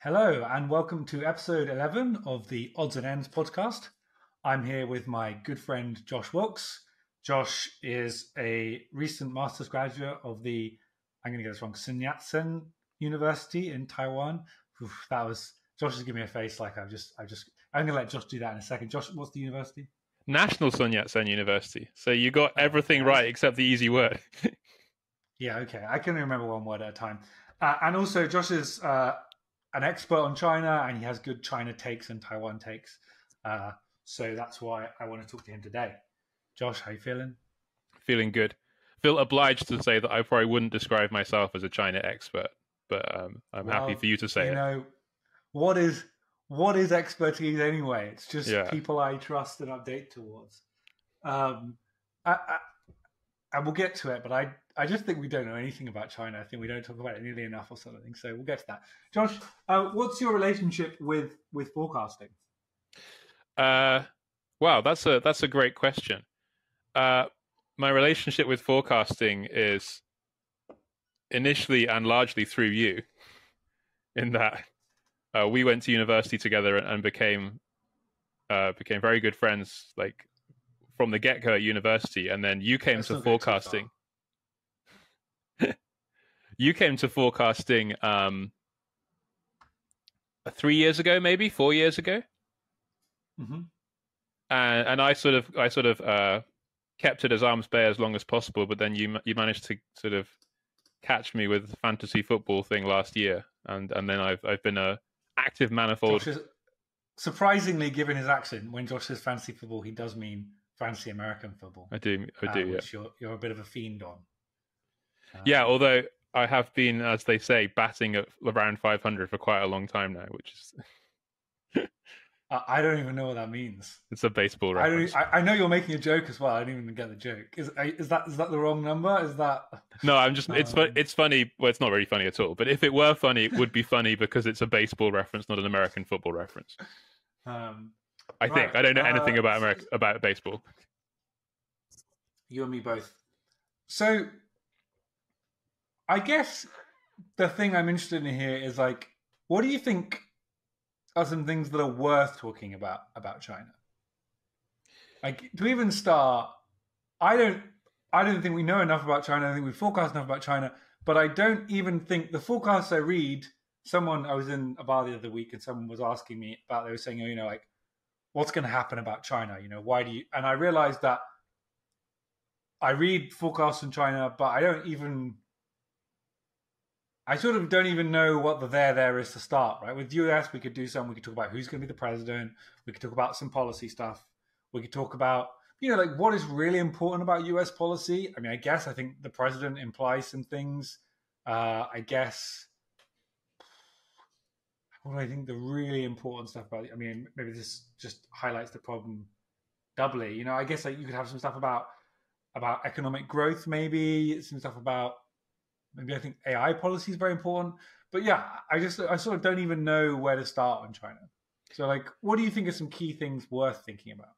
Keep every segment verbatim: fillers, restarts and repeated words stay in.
Hello, and welcome to episode eleven of the Odds and Ends podcast. I'm here with my good friend Josh Wilkes. Josh is a recent master's graduate of the, I'm going to get this wrong, Sun Yat-sen University in Taiwan. Oof, that was, Josh is giving me a face like I've just, I just, I'm going to let Josh do that in a second. Josh, what's the university? National Sun Yat-sen University. So you got everything right except the easy word. Yeah, okay. I can remember one word at a time. Uh, and also, Josh is uh, an expert on China, and he has good China takes and Taiwan takes. Uh, so that's why I want to talk to him today. Josh, how you feeling? Feeling good. Feel obliged to say that I probably wouldn't describe myself as a China expert, but um, I'm well, happy for you to say you it. You know, what is what is expertise anyway? It's just yeah. people I trust and update towards. Um, I, I, and we'll get to it, but I, I just think we don't know anything about China. I think we don't talk about it nearly enough or something. So we'll get to that. Josh, uh, what's your relationship with with forecasting? Uh, wow, that's a that's a great question. Uh, my relationship with forecasting is initially and largely through you, in that uh, we went to university together and, and became uh, became very good friends, like from the get-go at university, and then you came Let's to forecasting. You came to forecasting um, three years ago, maybe four years ago, mm-hmm. and and I sort of I sort of uh, kept it as arm's bay as long as possible. But then you you managed to sort of catch me with the fantasy football thing last year, and and then I've I've been a active manifold. Josh is, surprisingly, given his accent, when Josh says fantasy football, he does mean fancy American football. I do, I do, uh, which yeah. You're you're a bit of a fiend on. Um, yeah, although I have been, as they say, batting at around five hundred for quite a long time now, which is. I don't even know what that means. It's a baseball reference. I, I, I know you're making a joke as well. I didn't even get the joke. Is is that is that the wrong number? Is that? No, I'm just. It's um... it's funny. Well, it's not really funny at all. But if it were funny, it would be funny because it's a baseball reference, not an American football reference. Um, I right. think I don't know anything uh, about America about baseball. You and me both. So, I guess the thing I'm interested in here is like, what do you think are some things that are worth talking about about China? Like, to even start, I don't, I don't think we know enough about China. I don't think we forecast enough about China. But I don't even think the forecasts I read. Someone, I was in a bar the other week, and someone was asking me about. They were saying, you know, like, what's going to happen about China? You know, why do you? And I realized that I read forecasts in China, but I don't even. I sort of don't even know what the there there is to start, right? With U S, we could do some. We could talk about who's going to be the president. We could talk about some policy stuff. We could talk about, you know, like what is really important about U S policy. I mean, I guess I think the president implies some things. Uh, I guess, what do I think the really important stuff about? I mean, maybe this just highlights the problem doubly. You know, I guess like you could have some stuff about about economic growth, maybe some stuff about. Maybe I think A I policy is very important. But yeah, I just, I sort of don't even know where to start on China. So like, what do you think are some key things worth thinking about?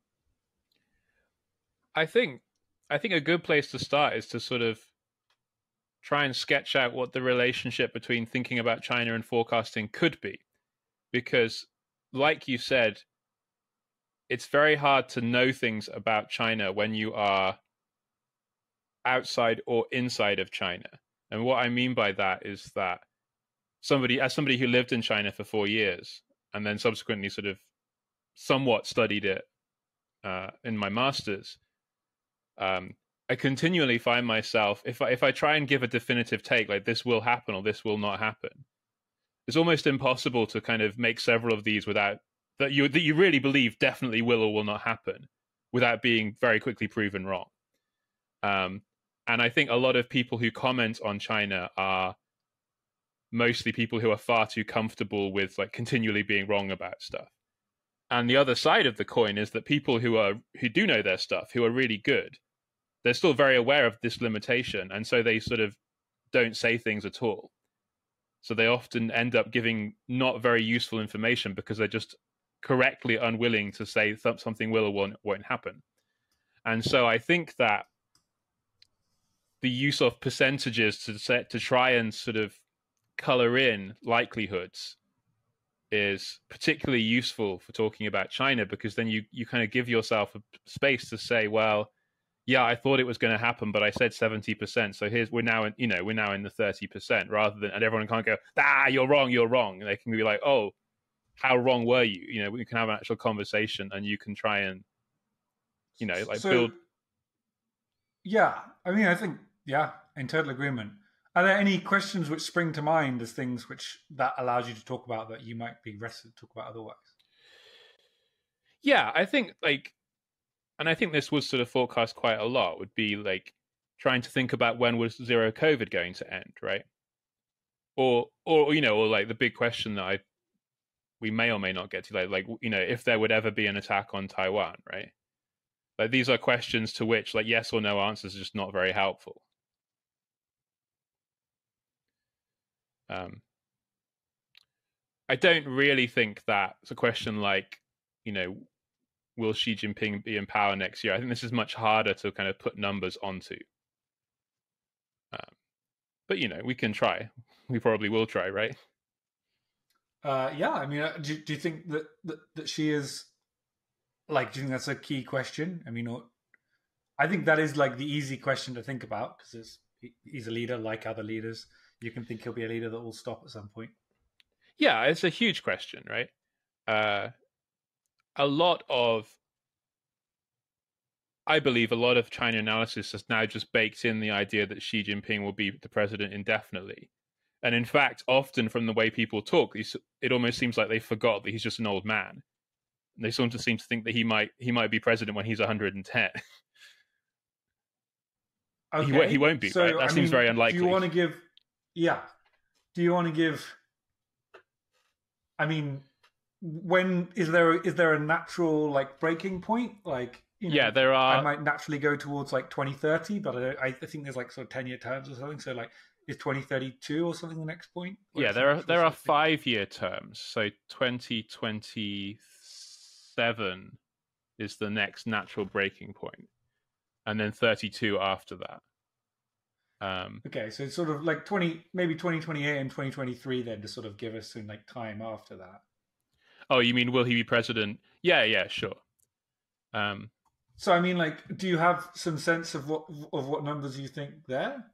I think, I think a good place to start is to sort of try and sketch out what the relationship between thinking about China and forecasting could be. Because like you said, it's very hard to know things about China when you are outside or inside of China. And what I mean by that is that somebody, as somebody who lived in China for four years and then subsequently sort of somewhat studied it uh, in my master's, um, I continually find myself, if I, if I try and give a definitive take, like this will happen or this will not happen, it's almost impossible to kind of make several of these without that you that you really believe definitely will or will not happen, without being very quickly proven wrong. Um, And I think a lot of people who comment on China are mostly people who are far too comfortable with like continually being wrong about stuff. And the other side of the coin is that people who are who do know their stuff, who are really good, they're still very aware of this limitation, and so they sort of don't say things at all. So they often end up giving not very useful information because they're just correctly unwilling to say th- something will or won't, won't happen. And so I think that the use of percentages to set to try and sort of color in likelihoods is particularly useful for talking about China, because then you you kind of give yourself a space to say, well, yeah, I thought it was going to happen, but I said seventy percent. So here's we're now in, you know, we're now in the thirty percent, rather than, and everyone can't go, ah, you're wrong, you're wrong. And they can be like, oh, how wrong were you? You know, we can have an actual conversation, and you can try and, you know, like so, build. Yeah, I mean, I think, yeah, in total agreement. Are there any questions which spring to mind as things which that allows you to talk about that you might be rested to talk about otherwise? Yeah, I think like, and I think this was sort of forecast quite a lot, would be like trying to think about when was zero COVID going to end, right? Or, or you know, or like the big question that I we may or may not get to, like, like you know, if there would ever be an attack on Taiwan, right? Like these are questions to which like yes or no answers are just not very helpful. Um, I don't really think that it's a question like, you know, will Xi Jinping be in power next year? I think this is much harder to kind of put numbers onto. Um, but, you know, we can try. We probably will try, right? Uh, yeah, I mean, uh, do, do you think that, that, that she is, like, do you think that's a key question? I mean, I think that is like the easy question to think about, because he's a leader like other leaders. You can think he'll be a leader that will stop at some point. Yeah, it's a huge question, right? Uh, a lot of, I believe a lot of China analysis has now just baked in the idea that Xi Jinping will be the president indefinitely. And in fact, often from the way people talk, it almost seems like they forgot that he's just an old man. They sort of seem to think that he might he might be president when he's one hundred ten. Okay. He, won't, he won't be, so, right? That I seems mean, very unlikely. Do you want to give... Yeah. Do you want to give... I mean, when... Is there is there a natural, like, breaking point? Like, you know, yeah, there are... I might naturally go towards, like, twenty thirty, but I, I think there's, like, sort of ten-year terms or something. So, like, is twenty thirty-two or something the next point? Or yeah, there are there are five-year terms. So twenty twenty-seven is the next natural breaking point, and then thirty-two after that. Um, okay, so it's sort of like twenty, maybe twenty twenty-eight and twenty twenty-three, then to sort of give us some like time after that. Oh, you mean will he be president? Yeah, yeah, sure. Um, so I mean, like, do you have some sense of what of what numbers you think there?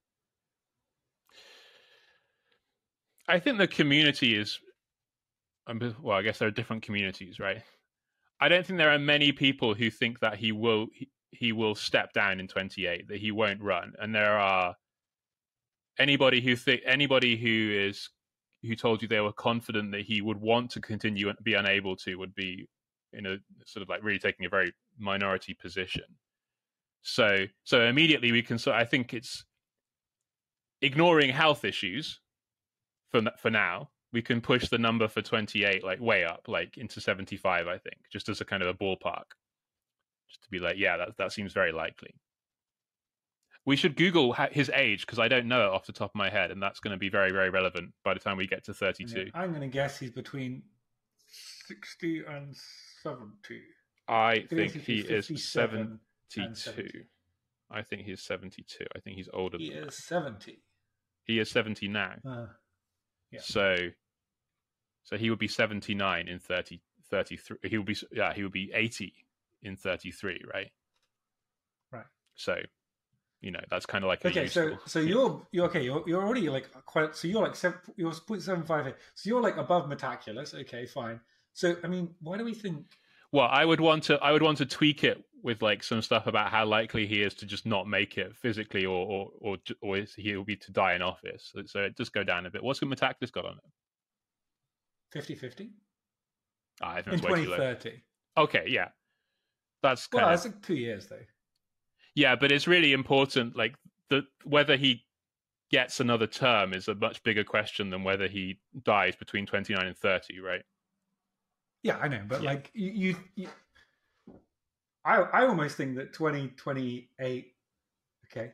I think the community is, well, I guess there are different communities, right? I don't think there are many people who think that he will he, he will step down in twenty-eight, that he won't run. And there are anybody who think anybody who is who told you they were confident that he would want to continue and be unable to would be in a sort of like really taking a very minority position. So so immediately we can, so I think it's ignoring health issues for for now, we can push the number for twenty-eight like way up, like into seventy-five, I think, just as a kind of a ballpark, just to be like, yeah, that that seems very likely. We should Google his age, because I don't know it off the top of my head, and that's going to be very, very relevant by the time we get to thirty-two. I'm going to guess he's between sixty and seventy. I think he is seventy-two. I think he's seventy-two. I think he's older he than that. He is seventy. He is seventy now. Uh, yeah. So, so he would be seventy-nine in thirty, thirty-three. He would be, yeah, he would be eighty in thirty-three, right? Right. So, you know, that's kind of like okay. Useful, so, so you're you're okay. You're you're already like quite. So you're like seven. You're point seven five eight. So you're like above Metaculus. Okay, fine. So I mean, why do we think? Well, I would want to. I would want to tweak it with like some stuff about how likely he is to just not make it physically, or or or, or he will be to die in office. So, so it just go down a bit. What's Metaculus got on it? fifty-fifty. Ah, I think in that's way too low. twenty thirty. Okay, yeah, that's kind well, of... that's like two years though. Yeah, but it's really important. Like the whether he gets another term is a much bigger question than whether he dies between twenty-nine and thirty, right? Yeah, I know, but yeah. like you, you, you, I, I almost think that twenty twenty-eight. Okay,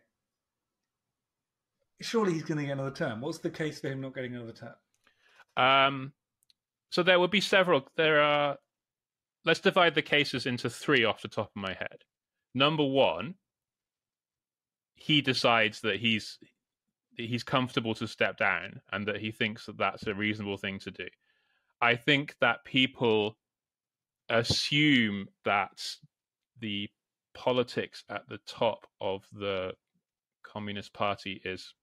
surely he's going to get another term. What's the case for him not getting another term? Um, so there would be several. There are. Let's divide the cases into three off the top of my head. Number one, he decides that he's that he's comfortable to step down and that he thinks that that's a reasonable thing to do. I think that people assume that the politics at the top of the Communist Party is.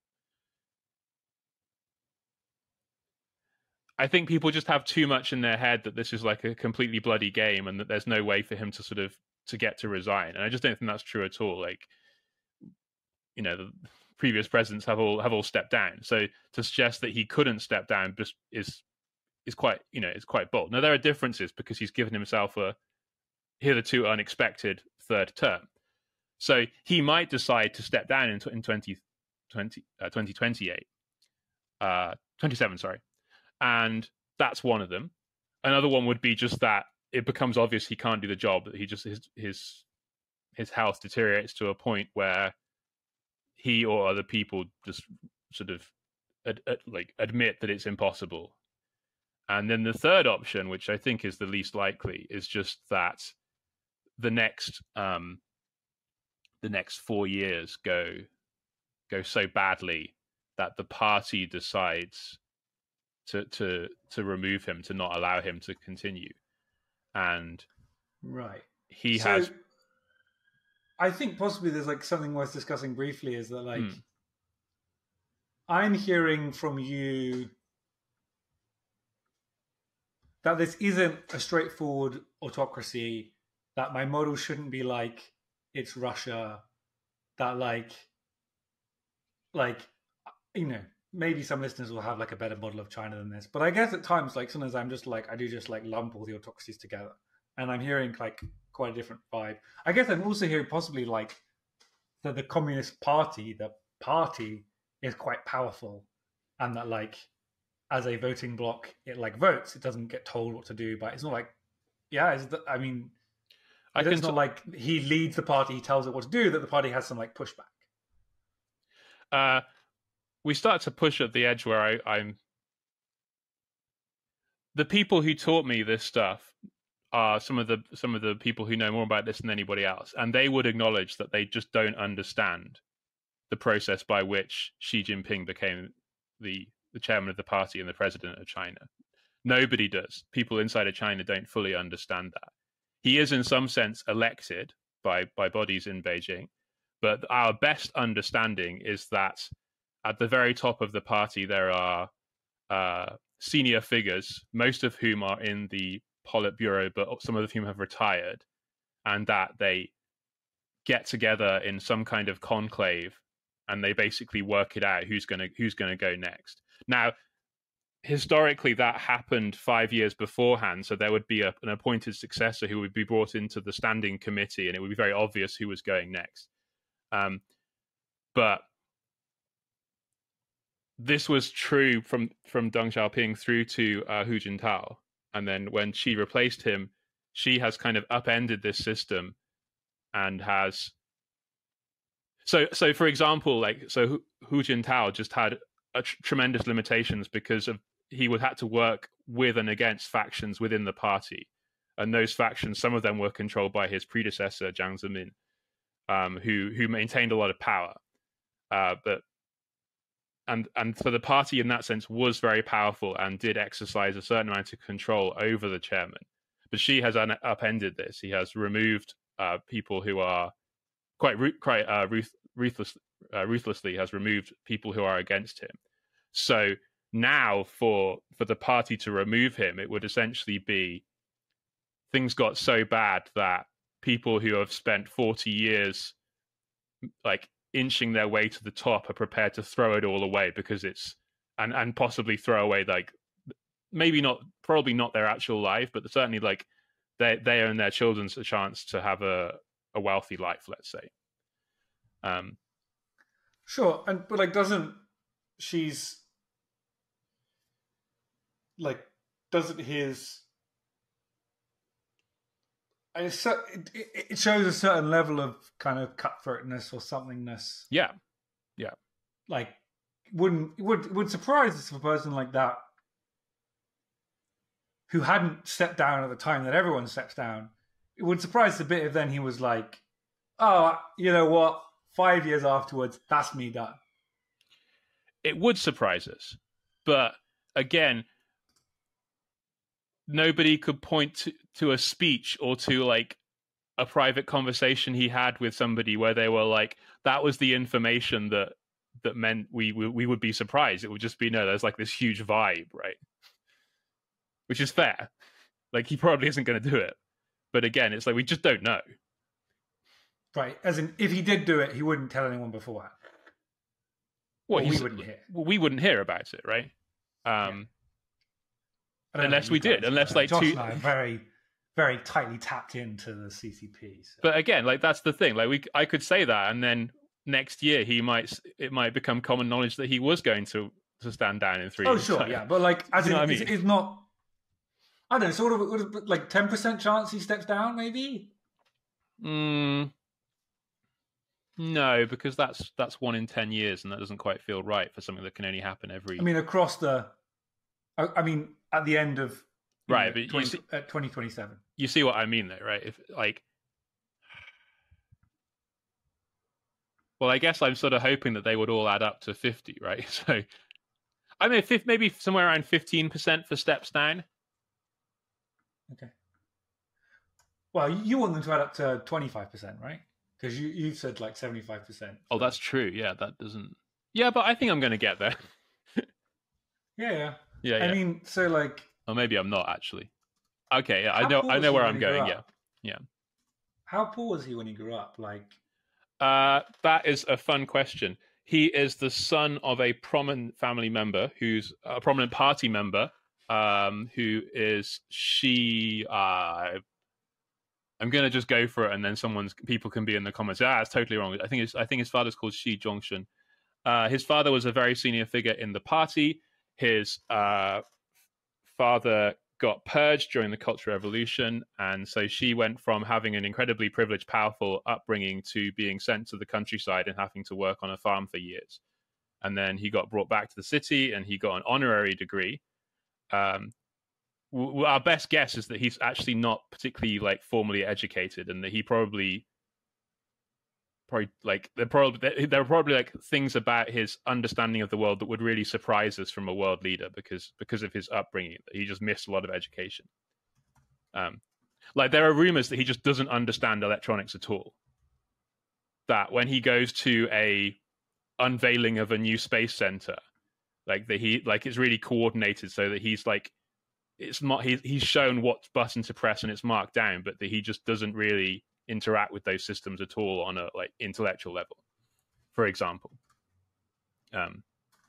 I think people just have too much in their head that this is like a completely bloody game and that there's no way for him to sort of to get to resign. And I just don't think that's true at all. Like, you know, the previous presidents have all have all stepped down. So to suggest that he couldn't step down just is is quite, you know, it's quite bold. Now there are differences because he's given himself a hitherto unexpected third term. So he might decide to step down in, in twenty twenty, uh, twenty twenty-eight, uh, twenty-seven, sorry. And that's one of them. Another one would be just that it becomes obvious he can't do the job, that he just his his his health deteriorates to a point where he or other people just sort of ad, ad, like admit that it's impossible. And then the third option, which I think is the least likely, is just that the next um, the next four years go go so badly that the party decides to to to remove him, to not allow him to continue. And right, he so, has. I think possibly there's like something worth discussing briefly. Is that like Mm. I'm hearing from you that this isn't a straightforward autocracy, that my model shouldn't be like it's Russia, that like like you know, maybe some listeners will have like a better model of China than this. But I guess at times, like sometimes I'm just like I do just like lump all the autocracies together, and I'm hearing like quite a different vibe. I guess I'm also hearing possibly like that the Communist Party, the party, is quite powerful, and that like as a voting bloc, it like votes. It doesn't get told what to do, but it's not like yeah. It's the, I mean, I it's can not t- like he leads the party, he tells it what to do. That the party has some like pushback. Uh, we start to push at the edge where I, I'm. The people who taught me this stuff are some of the some of the people who know more about this than anybody else, and they would acknowledge that they just don't understand the process by which Xi Jinping became the the chairman of the party and the president of China. Nobody does. People inside of China don't fully understand that. He is, in some sense, elected by by bodies in Beijing, but our best understanding is that at the very top of the party there are uh, senior figures, most of whom are in the Politburo, but some of whom have retired, and that they get together in some kind of conclave and they basically work it out who's going to who's going to go next. Now, historically, that happened five years beforehand, so there would be a, an appointed successor who would be brought into the standing committee, and it would be very obvious who was going next. Um, but this was true from from Deng Xiaoping through to uh, Hu Jintao, and then when Xi replaced him, Xi has kind of upended this system and has. So, so for example, like so, Hu, Hu Jintao just had a tr- tremendous limitations because of he would have to work with and against factions within the party, and those factions, some of them were controlled by his predecessor Jiang Zemin, um, who who maintained a lot of power, uh, but and and so the party in that sense was very powerful and did exercise a certain amount of control over the chairman. But Xi has un- upended this. He has removed uh, people who are quite ru- quite uh, ruth- ruthless, uh, ruthlessly has removed people who are against him. So now for for the party to remove him, it would essentially be things got so bad that people who have spent forty years like inching their way to the top are prepared to throw it all away because it's and and possibly throw away like maybe not probably not their actual life, but certainly like they they and their children's a chance to have a a wealthy life, let's say. Um, Sure, and but like, doesn't she's like doesn't his it, it, it shows a certain level of kind of cutthroatness or somethingness. Yeah, yeah. Like, wouldn't would would surprise us if a person like that, who hadn't stepped down at the time that everyone steps down, it would surprise a bit if then he was like, oh, you know what? Five years afterwards, that's me done. It would surprise us, but again, nobody could point to, to a speech or to like a private conversation he had with somebody where they were like, that was the information that that meant we we, we would be surprised. It would just be, no, there's like this huge vibe, right? Which is fair. Like, he probably isn't going to do it. But again, it's like, we just don't know. Right. As in, if he did do it, he wouldn't tell anyone beforehand. Well, we wouldn't hear. We wouldn't hear about it, right? Um, yeah. Unless we did. Unless, like, Josh two... and I are very, very tightly tapped into the C C P. So. But again, like, that's the thing. Like, we, I could say that, and then next year he might, it might become common knowledge that he was going to, to stand down in three oh, years. sure, time. yeah. But, like, as you know in, what I mean? it's, it's not... I don't know, sort of, like, ten percent chance he steps down, maybe? Mm, no, because that's that's one in ten years, and that doesn't quite feel right for something that can only happen every... I mean, across the... I, I mean, at the end of... Right, know, but twenty, you see, uh, twenty twenty-seven. You see what I mean, though, right? If, like... Well, I guess I'm sort of hoping that they would all add up to fifty, right? So, I mean, maybe somewhere around fifteen percent for steps down. Okay. Well, you want them to add up to twenty-five percent, right? Because you, you've said like seventy-five percent. Oh, that's true. Yeah, that doesn't... Yeah, but I think I'm going to get there. yeah, yeah. Yeah, I yeah. mean, so like... Or maybe I'm not, actually. Okay, yeah, I know I know where I'm going, yeah. Yeah. How poor was he when he grew up? Like... Uh, that is a fun question. He is the son of a prominent family member, who's a prominent party member, um, who is she... Uh, I'm gonna just go for it, and then someone's people can be in the comments. Ah, it's totally wrong. I think it's, I think his father's called Shi Zhongshun. Uh, his father was a very senior figure in the party. His uh, father got purged during the Cultural Revolution, and so she went from having an incredibly privileged, powerful upbringing to being sent to the countryside and having to work on a farm for years. And then he got brought back to the city, and he got an honorary degree. Um, w- our best guess is that he's actually not particularly like formally educated, and that he probably, probably like there probably there are probably like things about his understanding of the world that would really surprise us from a world leader because because of his upbringing. He just missed a lot of education. Um, like there are rumors that he just doesn't understand electronics at all. That when he goes to a unveiling of a new space center, like that he like it's really coordinated so that he's like it's not he's he's shown what button to press and it's marked down, but that he just doesn't really interact with those systems at all on a like intellectual level, for example. Um.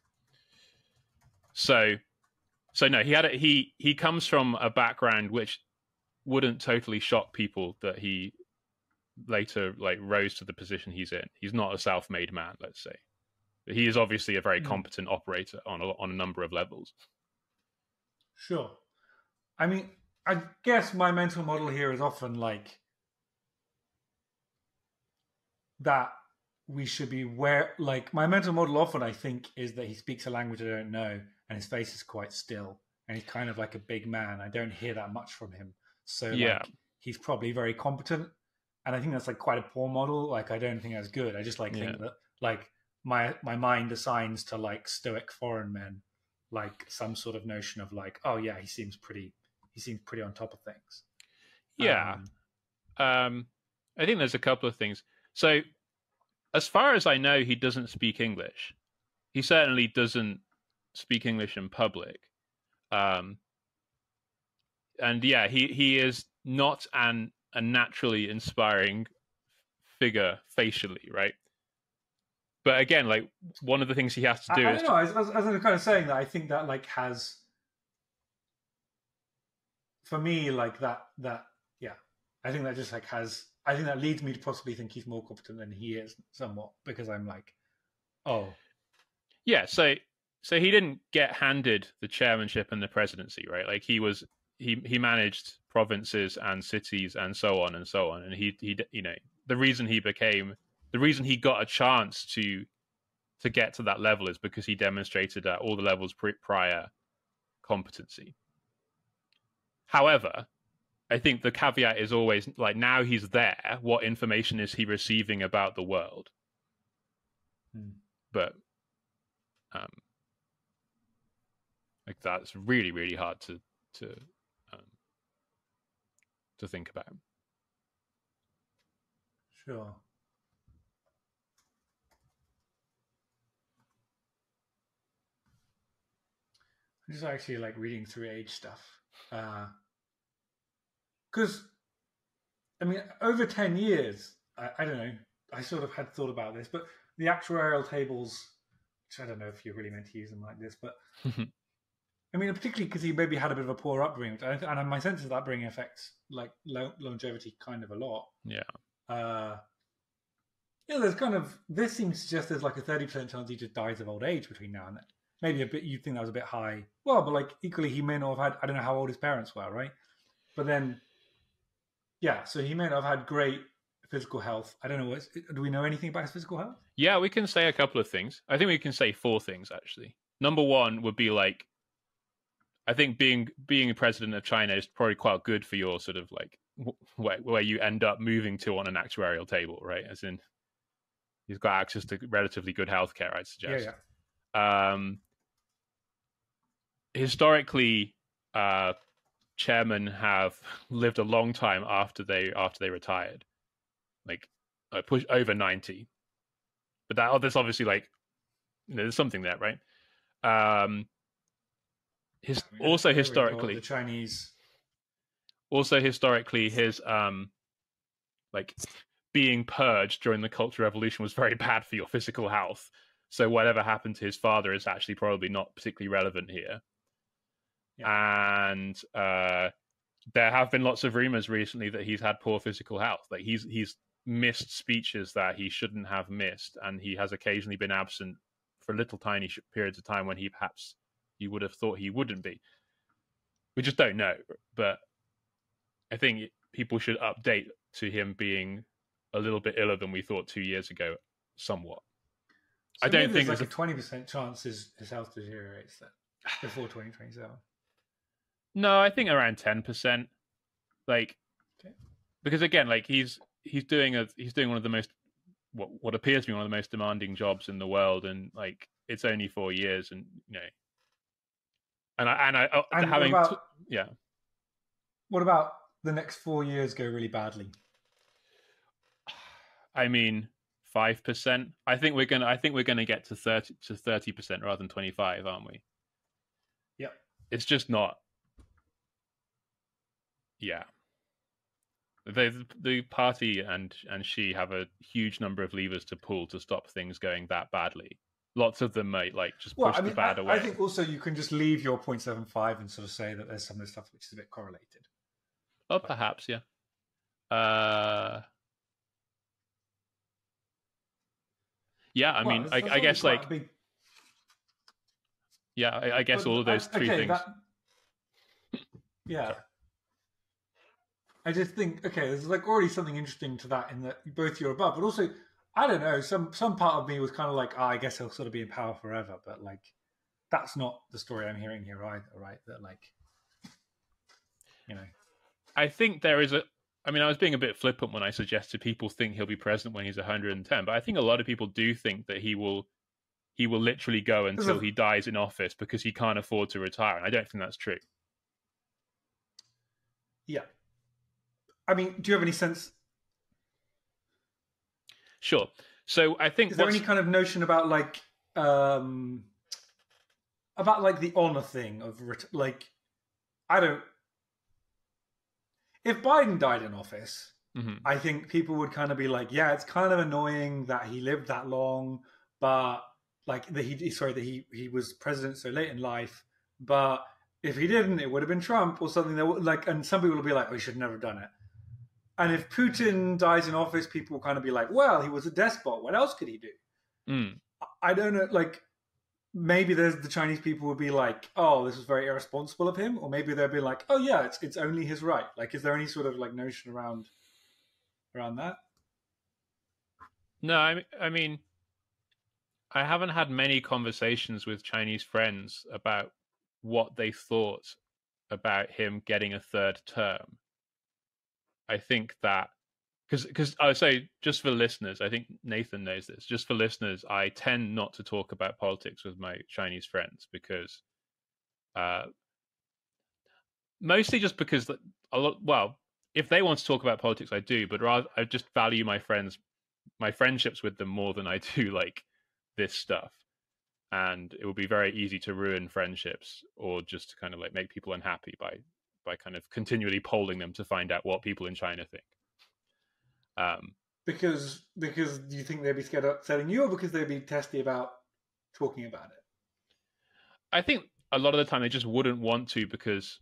So, so no, he had a, he he comes from a background which wouldn't totally shock people that he later like rose to the position he's in. He's not a self-made man, let's say. But he is obviously a very competent mm. operator on a, on a number of levels. Sure. I mean, I guess my mental model here is often like that we should be where, like, my mental model often, I think, is that he speaks a language I don't know and his face is quite still and he's kind of like a big man. I don't hear that much from him. So, yeah. like, he's probably very competent. And I think that's, like, quite a poor model. Like, I don't think that's good. I just, like, think yeah. that, like, my my mind assigns to, like, stoic foreign men, like, some sort of notion of, like, oh, yeah, he seems pretty... He seems pretty on top of things. Yeah. Um, um, I think there's a couple of things. So, as far as I know, he doesn't speak English. He certainly doesn't speak English in public. Um, and yeah, he, he is not an a naturally inspiring figure facially, right? But again, like, one of the things he has to do I, is... I don't know, as, as, as I'm kind of saying that, I think that, like, has... For me, like that, that, yeah, I think that just like has, I think that leads me to possibly think he's more competent than he is somewhat because I'm like, oh. Yeah, so, so he didn't get handed the chairmanship and the presidency, right? Like he was, he, he managed provinces and cities and so on and so on. And he, he, you know, the reason he became, the reason he got a chance to, to get to that level is because he demonstrated at all the levels pre- prior competency. However, I think the caveat is always like now he's there, what information is he receiving about the world? Hmm. But um, like that's really, really hard to to um, to think about. Sure. I'm just actually like reading through age stuff. Because, uh, I mean, over ten years, I, I don't know, I sort of had thought about this, but the actuarial tables, which I don't know if you're really meant to use them like this, but I mean, particularly because he maybe had a bit of a poor upbringing, and, and my sense is that upbringing affects like lo- longevity kind of a lot. Yeah. Uh, yeah, there's kind of, this seems to suggest there's like a thirty percent chance he just dies of old age between now and then. Maybe a bit, you'd think that was a bit high. Well, but like equally, he may not have had, I don't know how old his parents were, right? But then, yeah, so he may not have had great physical health. I don't know, what, do we know anything about his physical health? Yeah, we can say a couple of things. I think we can say four things, actually. Number one would be like, I think being being a president of China is probably quite good for your sort of like, where, where you end up moving to on an actuarial table, right? As in, he's got access to relatively good healthcare, I'd suggest. Yeah, yeah. Um, historically, uh, chairmen have lived a long time after they after they retired, like uh, push over ninety. But that oh, there's obviously like, you know, there's something there, right? Um, his I mean, also historically the Chinese. Also historically, his um, like being purged during the Cultural Revolution was very bad for your physical health. So whatever happened to his father is actually probably not particularly relevant here. Yeah. And uh, there have been lots of rumors recently that he's had poor physical health. Like he's he's missed speeches that he shouldn't have missed, and he has occasionally been absent for little tiny periods of time when he perhaps you would have thought he wouldn't be. We just don't know. But I think people should update to him being a little bit iller than we thought two years ago, somewhat. So I don't think there's like there's a twenty percent chance his, his health deteriorates then before twenty twenty-seven. No, I think around ten percent. Like, okay. Because again, like he's he's doing a he's doing one of the most what what appears to be one of the most demanding jobs in the world, and like it's only four years, and you know, and I and I oh, and having what about, t- yeah. What about the next four years go really badly? I mean, five percent. I think we're gonna. I think we're gonna get to thirty to thirty percent rather than twenty-five, aren't we? Yep. It's just not. Yeah. The the party and and she have a huge number of levers to pull to stop things going that badly. Lots of them might like just push well, I mean, the bad I, away. I think also you can just leave your zero point seven five and sort of say that there's some of this stuff which is a bit correlated. Oh, perhaps, yeah. Uh, yeah, I mean, well, I, I guess like, big... yeah, I, I guess but, all of those I, three okay, things. That... Yeah. I just think, okay, there's like already something interesting to that in that both you're above, but also, I don't know, some some part of me was kind of like, oh, I guess he'll sort of be in power forever, but like, that's not the story I'm hearing here either, right? That like, you know. I think there is a, I mean, I was being a bit flippant when I suggested people think he'll be president when he's one hundred ten, but I think a lot of people do think that he will, he will literally go until of... he dies in office because he can't afford to retire, and I don't think that's true. Yeah. I mean, do you have any sense? Sure. So I think is there any kind of notion about like um about like the honor thing of like I don't. If Biden died in office, mm-hmm. I think people would kind of be like, yeah, it's kind of annoying that he lived that long, but like that he sorry that he he was president so late in life, but if he didn't, it would have been Trump or something that would, like, and some people will be like, oh, he should have never done it. And if Putin dies in office, people will kind of be like, well, he was a despot. What else could he do? Mm. I don't know. Like, maybe there's the Chinese people would be like, oh, this was very irresponsible of him. Or maybe they'll be like, oh, yeah, it's it's only his right. Like, is there any sort of like notion around around that? No, I, I mean, I haven't had many conversations with Chinese friends about what they thought about him getting a third term. I think that because because I would say, just for listeners, I think Nathan knows this. Just for listeners, I tend not to talk about politics with my Chinese friends because, uh, mostly just because a lot. Well, if they want to talk about politics, I do, but rather I just value my friends, my friendships with them more than I do like this stuff. And it would be very easy to ruin friendships or just to kind of like make people unhappy by by kind of continually polling them to find out what people in China think. Um, because because you think they'd be scared of upsetting you, or because they'd be testy about talking about it? I think a lot of the time they just wouldn't want to because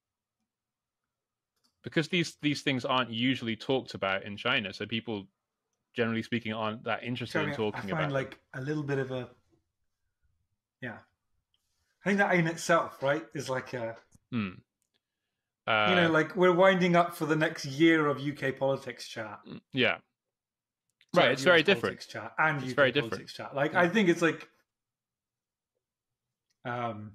because these these things aren't usually talked about in China. So people, generally speaking, aren't that interested in talking I find about like them. A little bit of a yeah. I think that in itself, right, is like a hmm. uh, you know, like we're winding up for the next year of U K politics chat. Yeah, Sorry, right. It's U S very different. Chat and it's U K very politics different. Chat. Like yeah. I think it's like um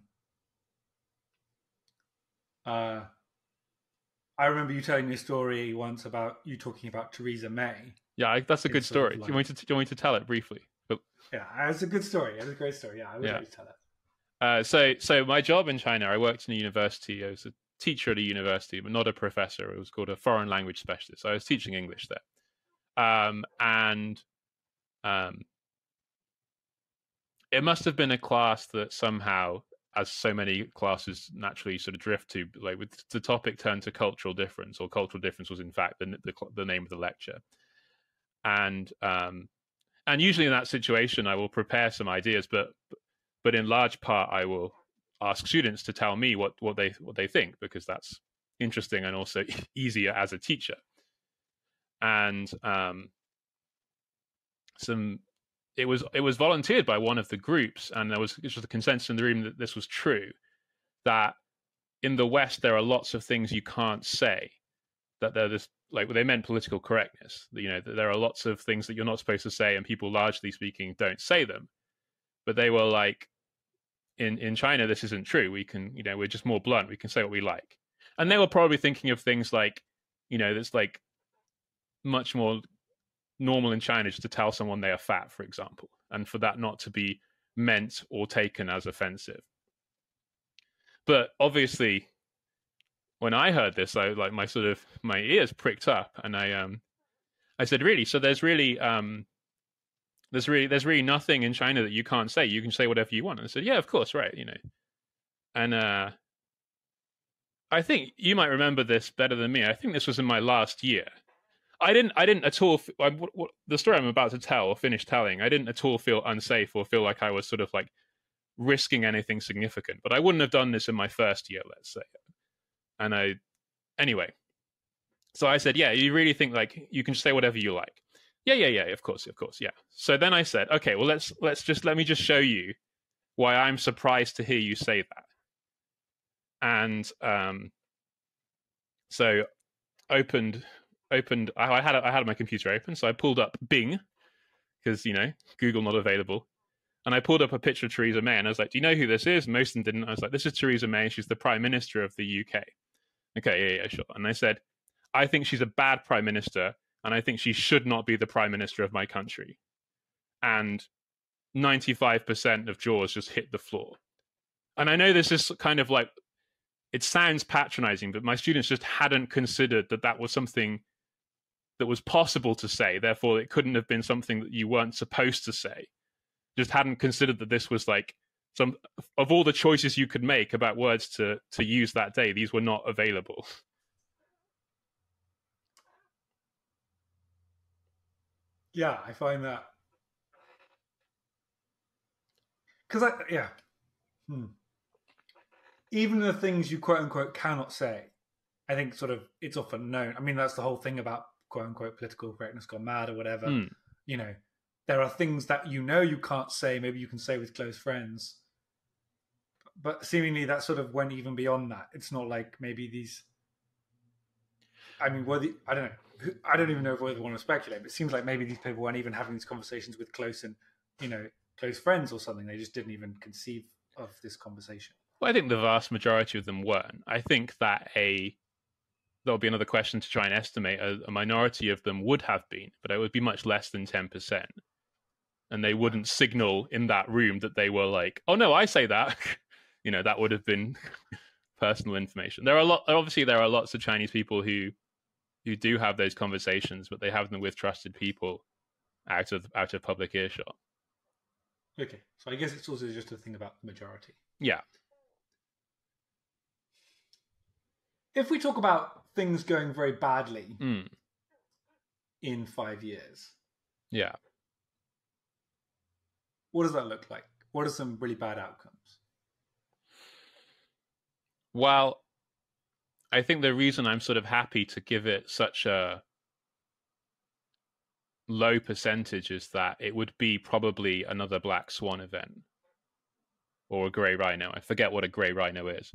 uh I remember you telling me a story once about you talking about Theresa May. Yeah, I, that's a good story. Like, do, you want me to, do you want me to tell it briefly? But, yeah, it's a good story. It's a great story. Yeah, I would yeah. like to tell it. Uh, so, so my job in China, I worked in a university. I was a teacher at a university, but not a professor. It was called a foreign language specialist. So I was teaching English there. Um, and um, it must have been a class that somehow, as so many classes naturally sort of drift to, like with the topic turned to cultural difference, or cultural difference was in fact the the, the name of the lecture. And um, and usually in that situation, I will prepare some ideas, but but in large part, I will ask students to tell me what what they what they think, because that's interesting and also easier as a teacher. And um, some. It was it was volunteered by one of the groups, and there was just a consensus in the room that this was true. That in the West there are lots of things you can't say. That they're this like they meant political correctness. You know, that there are lots of things that you're not supposed to say, and people, largely speaking, don't say them. But they were like, in in China, this isn't true. We can, you know, we're just more blunt. We can say what we like. And they were probably thinking of things like, you know, that's like much more normal in China just to tell someone they are fat, for example, and for that not to be meant or taken as offensive. But obviously, when I heard this, I like my sort of my ears pricked up, and I um I said, really? So there's really um there's really there's really nothing in China that you can't say. You can say whatever you want. And I said, yeah, of course, right, you know. And uh I think you might remember this better than me. I think this was in my last year. I didn't. I didn't at all. I, what, what, the story I'm about to tell or finish telling, I didn't at all feel unsafe or feel like I was sort of like risking anything significant. But I wouldn't have done this in my first year, let's say. And I, anyway. So I said, "Yeah, you really think like you can say whatever you like?" Yeah, yeah, yeah. Of course, of course, yeah. So then I said, "Okay, well, let's let's just let me just show you why I'm surprised to hear you say that." And um, so opened. Opened. I had I had my computer open, so I pulled up Bing because you know Google not available, and I pulled up a picture of Theresa May, and I was like, "Do you know who this is?" Most of them didn't. I was like, "This is Theresa May. She's the Prime Minister of the U K." Okay, yeah, yeah, sure. And I said, "I think she's a bad Prime Minister, and I think she should not be the Prime Minister of my country." And ninety-five percent of jaws just hit the floor. And I know this is kind of like it sounds patronizing, but my students just hadn't considered that that was something that was possible to say, therefore it couldn't have been something that you weren't supposed to say. Just hadn't considered that this was like some of all the choices you could make about words to to use that day, these were not available. Yeah, I find that because I yeah, hmm. even the things you quote unquote cannot say, I think sort of it's often known. I mean, that's the whole thing about quote unquote political correctness gone mad or whatever. Mm. You know, there are things that you know you can't say, maybe you can say with close friends. But seemingly that sort of went even beyond that. It's not like maybe these I mean, whether I don't know. I don't even know if we want to speculate, but it seems like maybe these people weren't even having these conversations with close and, you know, close friends or something. They just didn't even conceive of this conversation. Well, I think the vast majority of them weren't. I think that a there'll be another question to try and estimate. A, a minority of them would have been, but it would be much less than ten percent. And they wouldn't signal in that room that they were like, oh, no, I say that. You know, that would have been personal information. There are a lot, obviously, there are lots of Chinese people who who do have those conversations, but they have them with trusted people out of out of public earshot. Okay, so I guess it's also just a thing about the majority. Yeah. If we talk about things going very badly mm. in five years, yeah, what does that look like? What are some really bad outcomes? Well, I think the reason I'm sort of happy to give it such a low percentage is that it would be probably another black swan event or a grey rhino. I forget what a grey rhino is.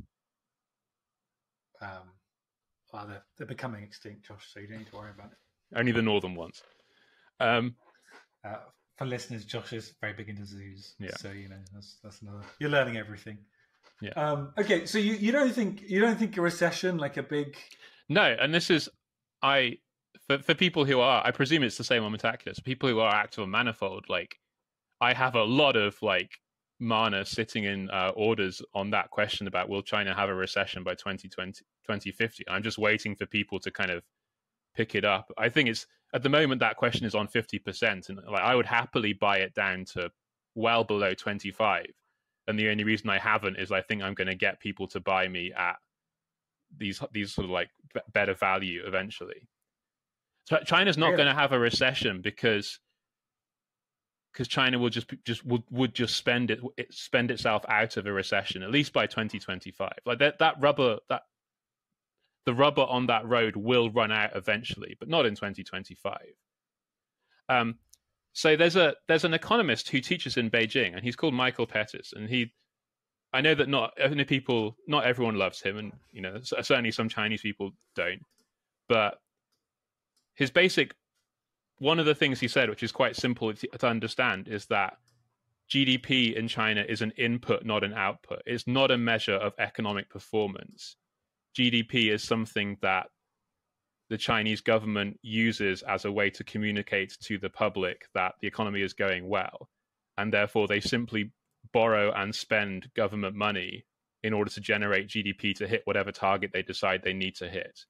Um, well, they're, they're becoming extinct, Josh, so you don't need to worry about it. Only the northern ones. Um, uh, for listeners, Josh is very big into zoos, yeah. So you know that's that's another. You're learning everything. Yeah. Um, okay, so you, you don't think you don't think a recession, like a big no, and this is I for for people who are, I presume it's the same on Metaculus. People who are active on Manifold, like I have a lot of like mana sitting in uh, orders on that question about will China have a recession by twenty twenty, twenty fifty. I'm just waiting for people to kind of pick it up. I think it's at the moment that question is on fifty percent, and like I would happily buy it down to well below twenty-five. And the only reason I haven't is I think I'm going to get people to buy me at these these sort of like b- better value eventually. So China's not Really? going to have a recession because because China will just just would, would just spend it, it spend itself out of a recession at least by twenty twenty-five. Like that that rubber that the rubber on that road will run out eventually, but not in twenty twenty-five. Um. So there's a there's an economist who teaches in Beijing, and he's called Michael Pettis, and he, I know that not only people, not everyone loves him, and you know certainly some Chinese people don't, but his basic, one of the things he said, which is quite simple to, to understand, is that G D P in China is an input, not an output. It's not a measure of economic performance. G D P is something that the Chinese government uses as a way to communicate to the public that the economy is going well. And therefore, they simply borrow and spend government money in order to generate G D P to hit whatever target they decide they need to hit.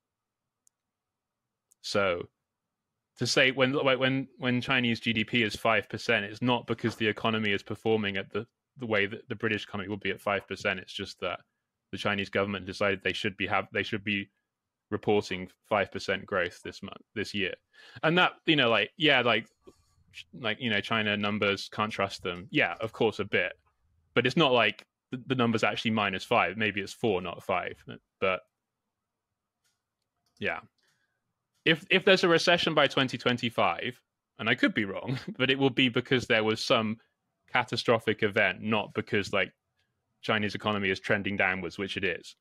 So to say when when when Chinese G D P is five percent, it's not because the economy is performing at the, the way that the British economy will be at five percent. It's just that the Chinese government decided they should be have they should be reporting five percent growth this month, this year. And that, you know, like, yeah, like, like, you know, China numbers, can't trust them. Yeah, of course, a bit. But it's not like the, the number's actually minus five. Maybe it's four, not five. But yeah. If if there's a recession by twenty twenty-five, and I could be wrong, but it will be because there was some catastrophic event, not because, like, Chinese economy is trending downwards, which it is.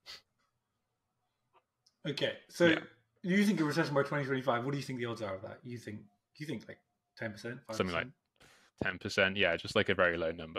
Okay, so yeah. You think a recession by twenty twenty-five? What do you think the odds are of that? You think you think like ten percent, something like ten percent? Yeah, just like a very low number.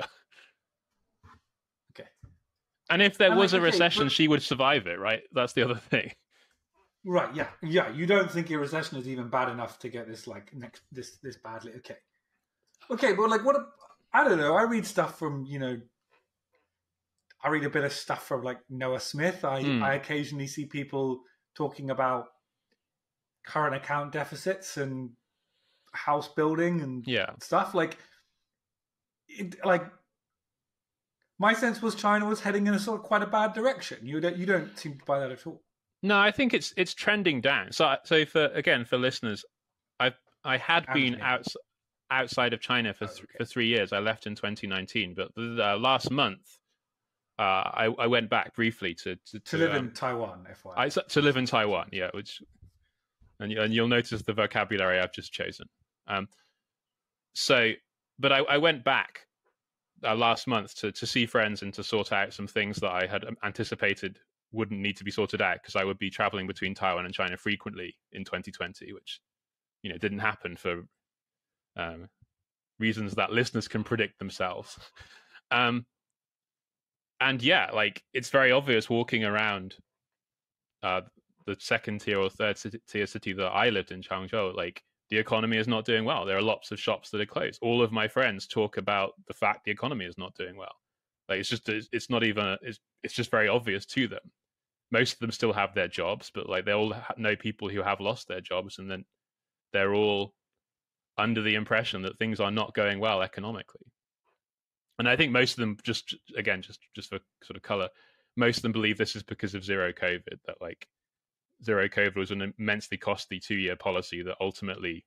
Okay. And if there and was like, a okay, recession, but... she would survive it, right? That's the other thing. Right. Yeah. Yeah. You don't think a recession is even bad enough to get this like next this this badly? Okay. Okay, but like what? A, I don't know. I read stuff from you know. I read a bit of stuff from like Noah Smith. I mm. I occasionally see people talking about current account deficits and house building and yeah. stuff like it, like my sense was China was heading in a sort of quite a bad direction. You don't you don't seem to buy that at all. No, I think it's it's trending down. So so for again for listeners, I I had And been me. out, outside of China for Oh, th- okay. for three years. I left in twenty nineteen, but the, uh, last month uh, I I went back briefly to to, To, to live um, in Taiwan, F Y I. I, to live in Taiwan, yeah, which and, and you'll notice the vocabulary I've just chosen. Um, so, but I, I went back uh, last month to, to see friends and to sort out some things that I had anticipated wouldn't need to be sorted out because I would be traveling between Taiwan and China frequently in twenty twenty, which, you know, didn't happen for um, reasons that listeners can predict themselves. Um, and yeah, like it's very obvious walking around uh, the second tier or third tier city that I lived in, Changzhou, like the economy is not doing well. There are lots of shops that are closed. All of my friends talk about the fact the economy is not doing well. Like it's just, it's not even, it's, it's just very obvious to them. most of them still have their jobs, but like they all know people who have lost their jobs, and then they're all under the impression that things are not going well economically. And I think most of them, just again, just just for sort of color, most of them believe this is because of zero COVID, that like zero COVID was an immensely costly two-year policy that ultimately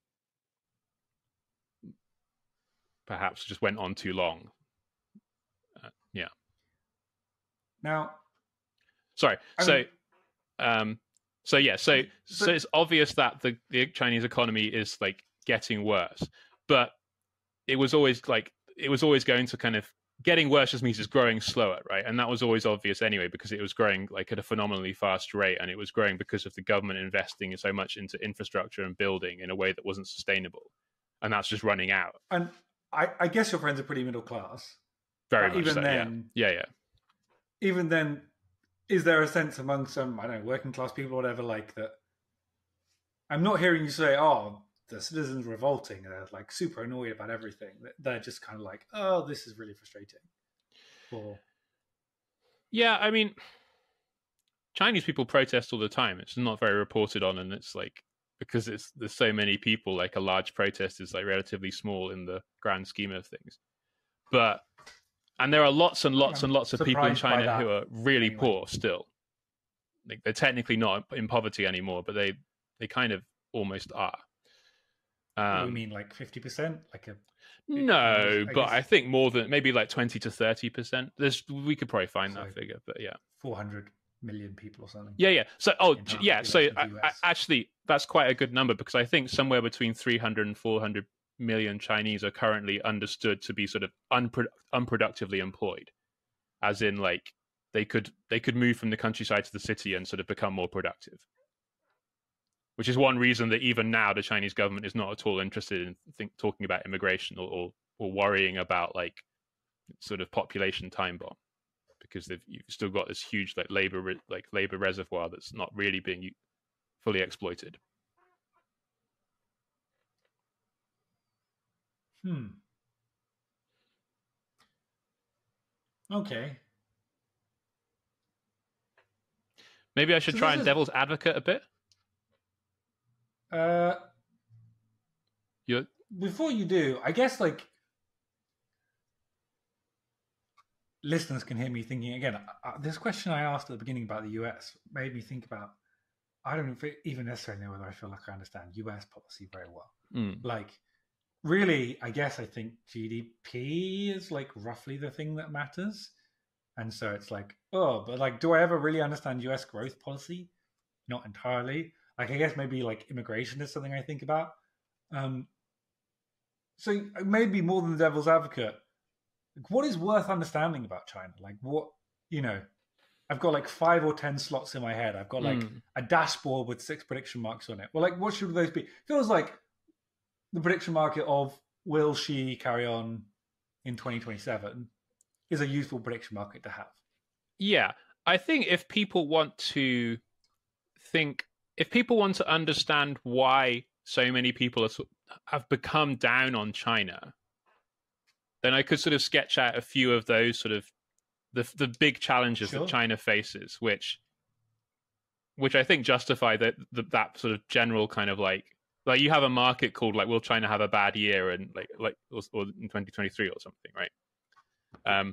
perhaps just went on too long. Uh, yeah. Now, sorry. I so, mean, um, so yeah. So, but, so it's obvious that the the Chinese economy is like getting worse, but it was always like it was always going to kind of getting worse just means it's growing slower, right? And that was always obvious anyway, because it was growing like at a phenomenally fast rate, and it was growing because of the government investing so much into infrastructure and building in a way that wasn't sustainable, and that's just running out. And I, I guess your friends are pretty middle class. Very much even so, then, yeah. yeah, yeah. Even then, is there a sense among some, I don't know, working class people or whatever, like that? I'm not hearing you say, oh, the citizens revolting, they're like super annoyed about everything. They're just kind of like, oh, this is really frustrating. Or yeah, I mean, Chinese people protest all the time. It's not very reported on, and it's like because it's there's so many people, like a large protest is like relatively small in the grand scheme of things. But and there are lots and lots and lots of people in China who are really anyway. poor still. Like they're technically not in poverty anymore, but they they kind of almost are. Um, you mean like fifty percent? Like a no, I but guess... I think more than maybe like twenty to thirty percent. There's we could probably find so that figure, but yeah, four hundred million people or something. Yeah, yeah. So oh yeah, so I, I, actually that's quite a good number, because I think somewhere between three hundred and four hundred million Chinese are currently understood to be sort of unpro- unproductively employed, as in like they could they could move from the countryside to the city and sort of become more productive. Which is one reason that even now the Chinese government is not at all interested in think, talking about immigration or, or or worrying about like sort of population time bomb, because they've you've still got this huge like labor like labor reservoir that's not really being fully exploited. Hmm. Okay. Maybe I should so try and is... devil's advocate a bit. Uh, you before you do, I guess like listeners can hear me thinking again. Uh, this question I asked at the beginning about the U S made me think about. I don't even necessarily know whether I feel like I understand U S policy very well. Mm. Like, really, I guess I think G D P is like roughly the thing that matters, and so it's like, oh, but like, do I ever really understand U S growth policy? Not entirely. Like, I guess maybe like immigration is something I think about. Um, so maybe more than the devil's advocate, like, what is worth understanding about China? Like, what, you know, I've got like five or ten slots in my head. I've got like mm. a dashboard with six prediction marks on it. Well, like, what should those be? Feels like the prediction market of will Xi carry on in twenty twenty-seven is a useful prediction market to have. Yeah, I think if people want to think, if people want to understand why so many people are, have become down on China, then I could sort of sketch out a few of those sort of the the big challenges sure. that China faces, which which I think justify that that sort of general kind of like like you have a market called like, will China have a bad year and like like or, or in twenty twenty-three or something, right? Um,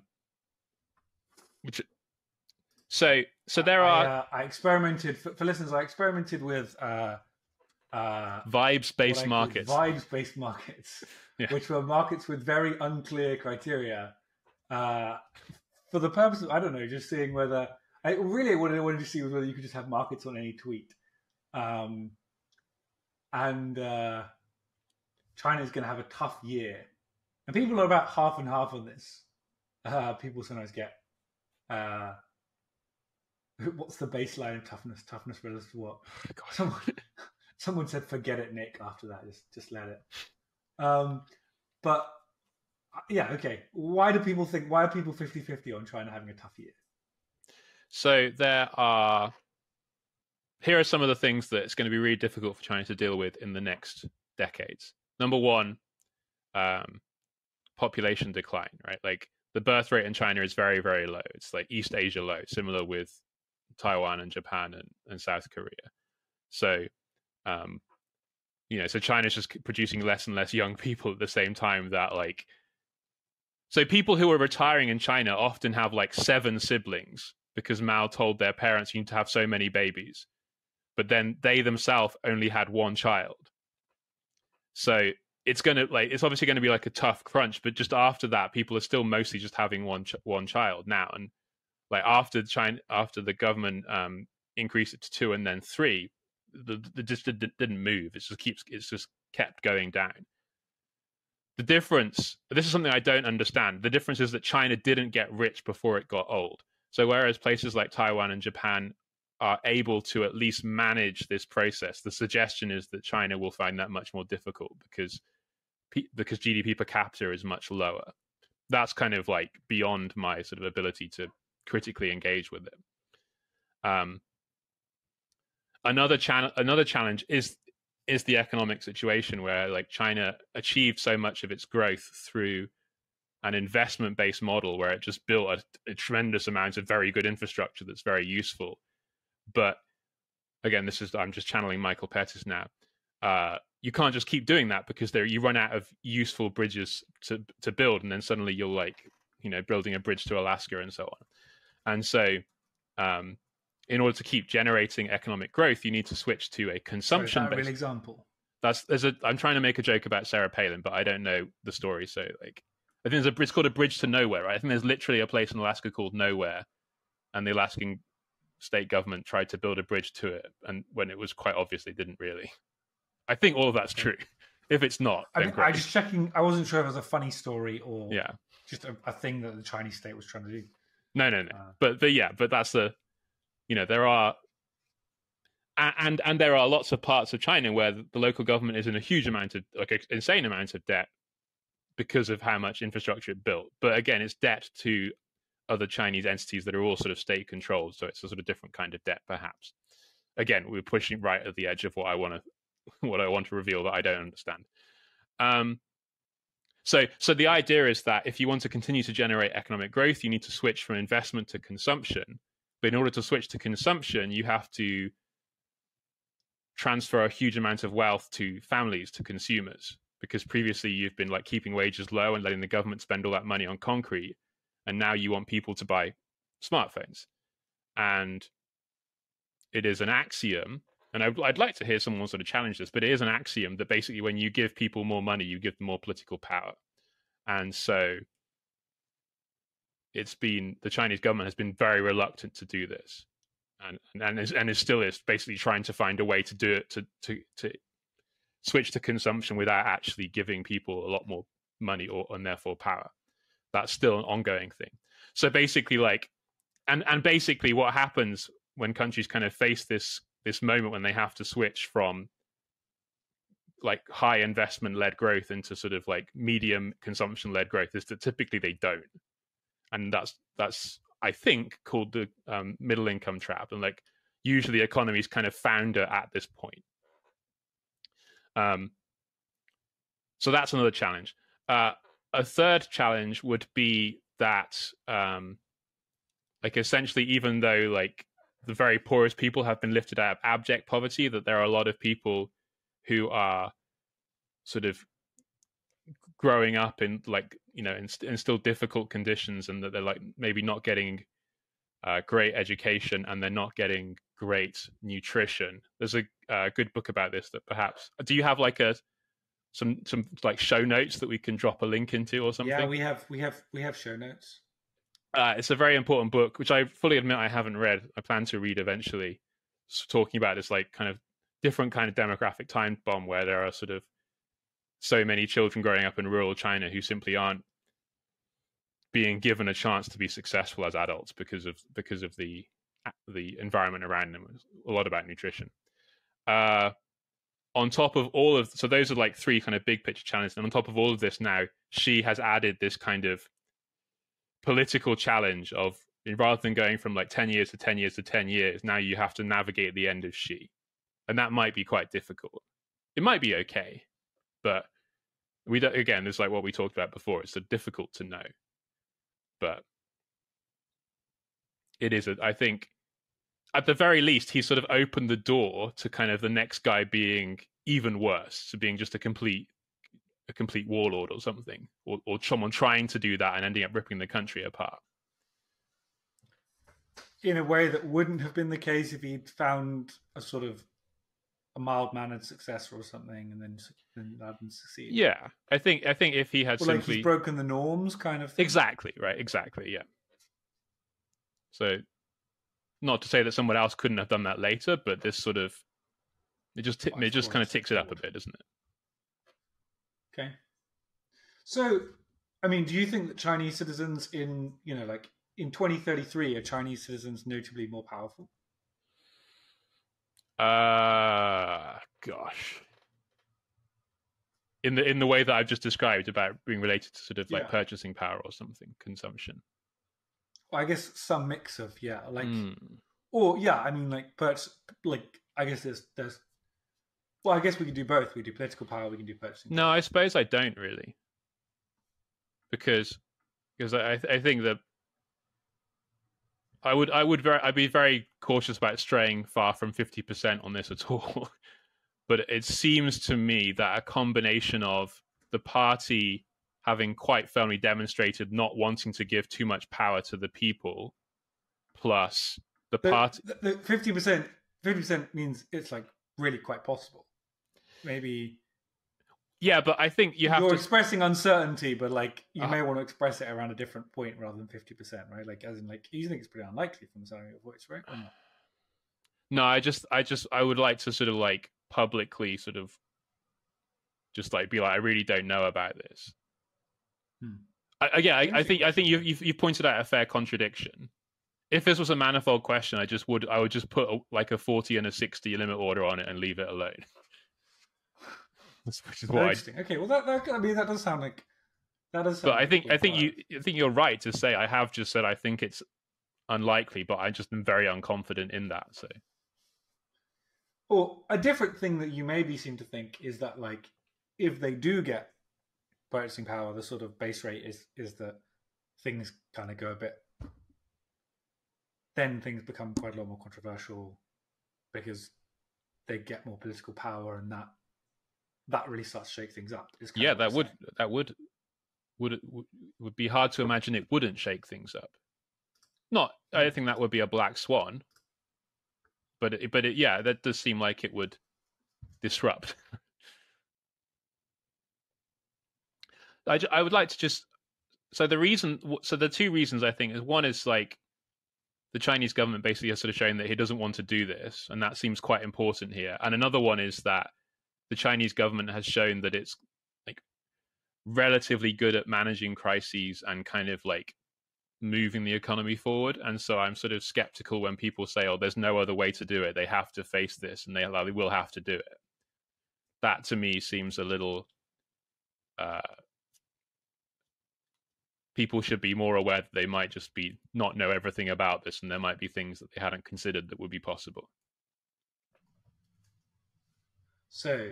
which so so there I, are. Uh, I experimented for, for listeners. I experimented with uh, uh, vibes-based markets. Vibes-based markets, yeah. which were markets with very unclear criteria. Uh, for the purpose of, I don't know, just seeing whether I really what I wanted to see was whether you could just have markets on any tweet. Um, and uh, China's going to have a tough year, and people are about half and half on this. Uh, people sometimes get. Uh, What's the baseline of toughness? Toughness relative to what? Oh, someone, someone said, "Forget it, Nick." After that, just just let it. Um, but yeah, okay. Why do people think? Why are people fifty-fifty on China having a tough year? So there are. Here are some of the things that it's going to be really difficult for China to deal with in the next decades. Number one, um, population decline. Right, like the birth rate in China is very, very low. It's like East Asia low, similar with Taiwan and Japan and, and South Korea. So, um, you know, so China's just producing less and less young people at the same time that like, so people who are retiring in China often have like seven siblings because Mao told their parents you need to have so many babies, but then they themselves only had one child. So it's going to like, it's obviously going to be like a tough crunch, but just after that, people are still mostly just having one, ch- one child now. And like after China, after the government um, increased it to two and then three, the, the just didn't move. It just keeps, it's just kept going down. The difference, this is something I don't understand. The difference is that China didn't get rich before it got old. So whereas places like Taiwan and Japan are able to at least manage this process, the suggestion is that China will find that much more difficult because because G D P per capita is much lower. That's kind of like beyond my sort of ability to critically engage with it. Um, another challenge, another challenge is is the economic situation where like China achieved so much of its growth through an investment-based model where it just built a, a tremendous amount of very good infrastructure that's very useful. But again, this is I'm just channeling Michael Pettis now. Uh, you can't just keep doing that because there you run out of useful bridges to to build, and then suddenly you're like, you know, building a bridge to Alaska and so on. And so, um, in order to keep generating economic growth, you need to switch to a consumption. So is that a real example? That's there's a. I'm trying to make a joke about Sarah Palin, but I don't know the story. So like, I think there's a. It's called a bridge to nowhere, right? I think there's literally a place in Alaska called Nowhere, and the Alaskan state government tried to build a bridge to it, and when it was quite obvious they didn't really. I think all of that's true. If it's not, I then mean, great. I just checking. I wasn't sure if it was a funny story or Yeah, just a, a thing that the Chinese state was trying to do. No, no, no. Uh, but but yeah, but that's the, you know, there are, and and there are lots of parts of China where the local government is in a huge amount of, like, an insane amount of debt because of how much infrastructure it built. But again, it's debt to other Chinese entities that are all sort of state controlled, so it's a sort of different kind of debt, perhaps. Again, we're pushing right at the edge of what I want to what I want to reveal that I don't understand. Um, so, so the idea is that if you want to continue to generate economic growth, you need to switch from investment to consumption. But in order to switch to consumption, you have to transfer a huge amount of wealth to families, to consumers, because previously you've been like keeping wages low and letting the government spend all that money on concrete, and now you want people to buy smartphones. And it is an axiom, and I'd, I'd like to hear someone sort of challenge this, but it is an axiom that basically when you give people more money, you give them more political power. And so it's been, the Chinese government has been very reluctant to do this, and and is, and is still is basically trying to find a way to do it, to to to switch to consumption without actually giving people a lot more money or and therefore power. That's still an ongoing thing. So basically, like, and and basically what happens when countries kind of face this this moment when they have to switch from like high investment led growth into sort of like medium consumption led growth is that typically they don't. And that's that's I think called the um, middle income trap. And like usually economies kind of founder at this point. Um, so that's another challenge. Uh, a third challenge would be that um, like essentially, even though like the very poorest people have been lifted out of abject poverty, that there are a lot of people who are sort of growing up in like, you know, in, in still difficult conditions, and that they're like maybe not getting uh, great education and they're not getting great nutrition. There's a uh, good book about this that perhaps, do you have like a, some, some like show notes that we can drop a link into or something? Yeah, we have, we have, we have show notes. Uh, it's a very important book, which I fully admit I haven't read. I plan to read eventually, talking about this like kind of different kind of demographic time bomb where there are sort of so many children growing up in rural China who simply aren't being given a chance to be successful as adults because of because of the the environment around them. A lot about nutrition. Uh, on top of all of, so those are like three kind of big picture challenges. And on top of all of this now, Xi has added this kind of political challenge of, rather than going from like ten years to ten years to ten years, now you have to navigate the end of Xi. And that might be quite difficult. It might be okay, but we don't, again, it's like what we talked about before. It's so difficult to know, but it is, a, I think at the very least, he sort of opened the door to kind of the next guy being even worse, to being just a complete a complete warlord or something, or, or someone trying to do that and ending up ripping the country apart. In a way that wouldn't have been the case if he'd found a sort of a mild-mannered successor or something, and then, then that didn't succeed. Yeah, I think I think if he had well, simply like he's broken the norms, kind of thing. Exactly right, exactly, yeah. So, not to say that someone else couldn't have done that later, but this sort of it just t- it just kind of ticks it up a bit, doesn't it? Okay. So, I mean, do you think that Chinese citizens in you know like in twenty thirty-three are Chinese citizens notably more powerful? Uh gosh. In the in the way that I've just described about being related to sort of like yeah. purchasing power or something, consumption. Well, I guess some mix of yeah, like mm. or yeah, I mean like purchase like I guess there's there's well, I guess we can do both. We can do political power, we can do purchasing. No, power. I suppose I don't really, because because I I think that I would I would very I'd be very cautious about straying far from fifty percent on this at all. But it seems to me that a combination of the party having quite firmly demonstrated not wanting to give too much power to the people, plus the party the fifty percent fifty percent means it's like really quite possible. Maybe Yeah, but I think you have You're to... expressing uncertainty, but like you uh, may want to express it around a different point rather than fifty percent, right? Like as in like you think it's pretty unlikely from the sound of your voice, right? Or not? No, I just I just I would like to sort of like publicly sort of just like be like, I really don't know about this. Hmm. I, yeah, I, I think I think you've, you've you've pointed out a fair contradiction. If this was a manifold question, I just would I would just put a, like a forty and a sixty limit order on it and leave it alone. Which is what interesting. I... Okay, well that, that I mean that does sound like that does. Sound but like I think cool I think you I think you're right to say I have just said I think it's unlikely, but I just am very unconfident in that. So. Or a different thing that you maybe seem to think is that, like, if they do get purchasing power, the sort of base rate is is that things kind of go a bit. Then things become quite a lot more controversial because they get more political power, and that that really starts to shake things up. Yeah, that would saying. that would would would be hard to imagine it wouldn't shake things up. Not, I don't think that would be a black swan. But it, but it, yeah, that does seem like it would disrupt. I, I would like to just so the reason so the two reasons I think is one is like the Chinese government basically has sort of shown that he doesn't want to do this, and that seems quite important here. And another one is that the Chinese government has shown that it's like relatively good at managing crises and kind of like moving the economy forward. And so I'm sort of skeptical when people say, oh, there's no other way to do it, they have to face this and they, they will have to do it. That to me seems a little uh people should be more aware that they might just be not know everything about this, and there might be things that they hadn't considered that would be possible. So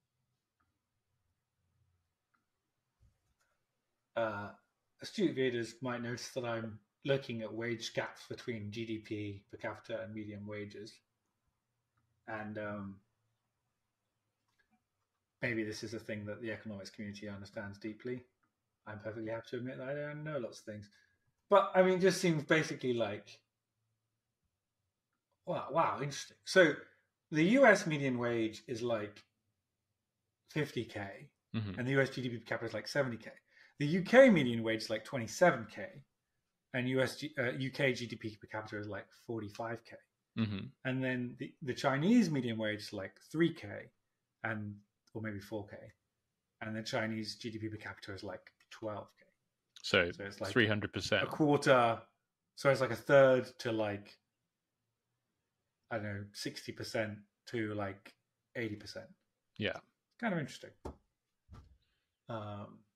uh astute readers might notice that I'm looking at wage gaps between G D P per capita and median wages. And um, maybe this is a thing that the economics community understands deeply. I'm perfectly happy to admit that I don't know lots of things. But, I mean, it just seems basically like, wow, wow, interesting. So the U S median wage is like fifty K, mm-hmm. and the U S G D P per capita is like seventy K. The U K median wage is like twenty-seven K, and U S G, uh, U K G D P per capita is like forty-five K. Mm-hmm. And then the, the Chinese median wage is like three K, and or maybe four K. And the Chinese G D P per capita is like twelve K. So, so it's like three hundred percent. A quarter. So it's like a third to like, I don't know, sixty percent to like eighty percent. Yeah. Kind of interesting. Um,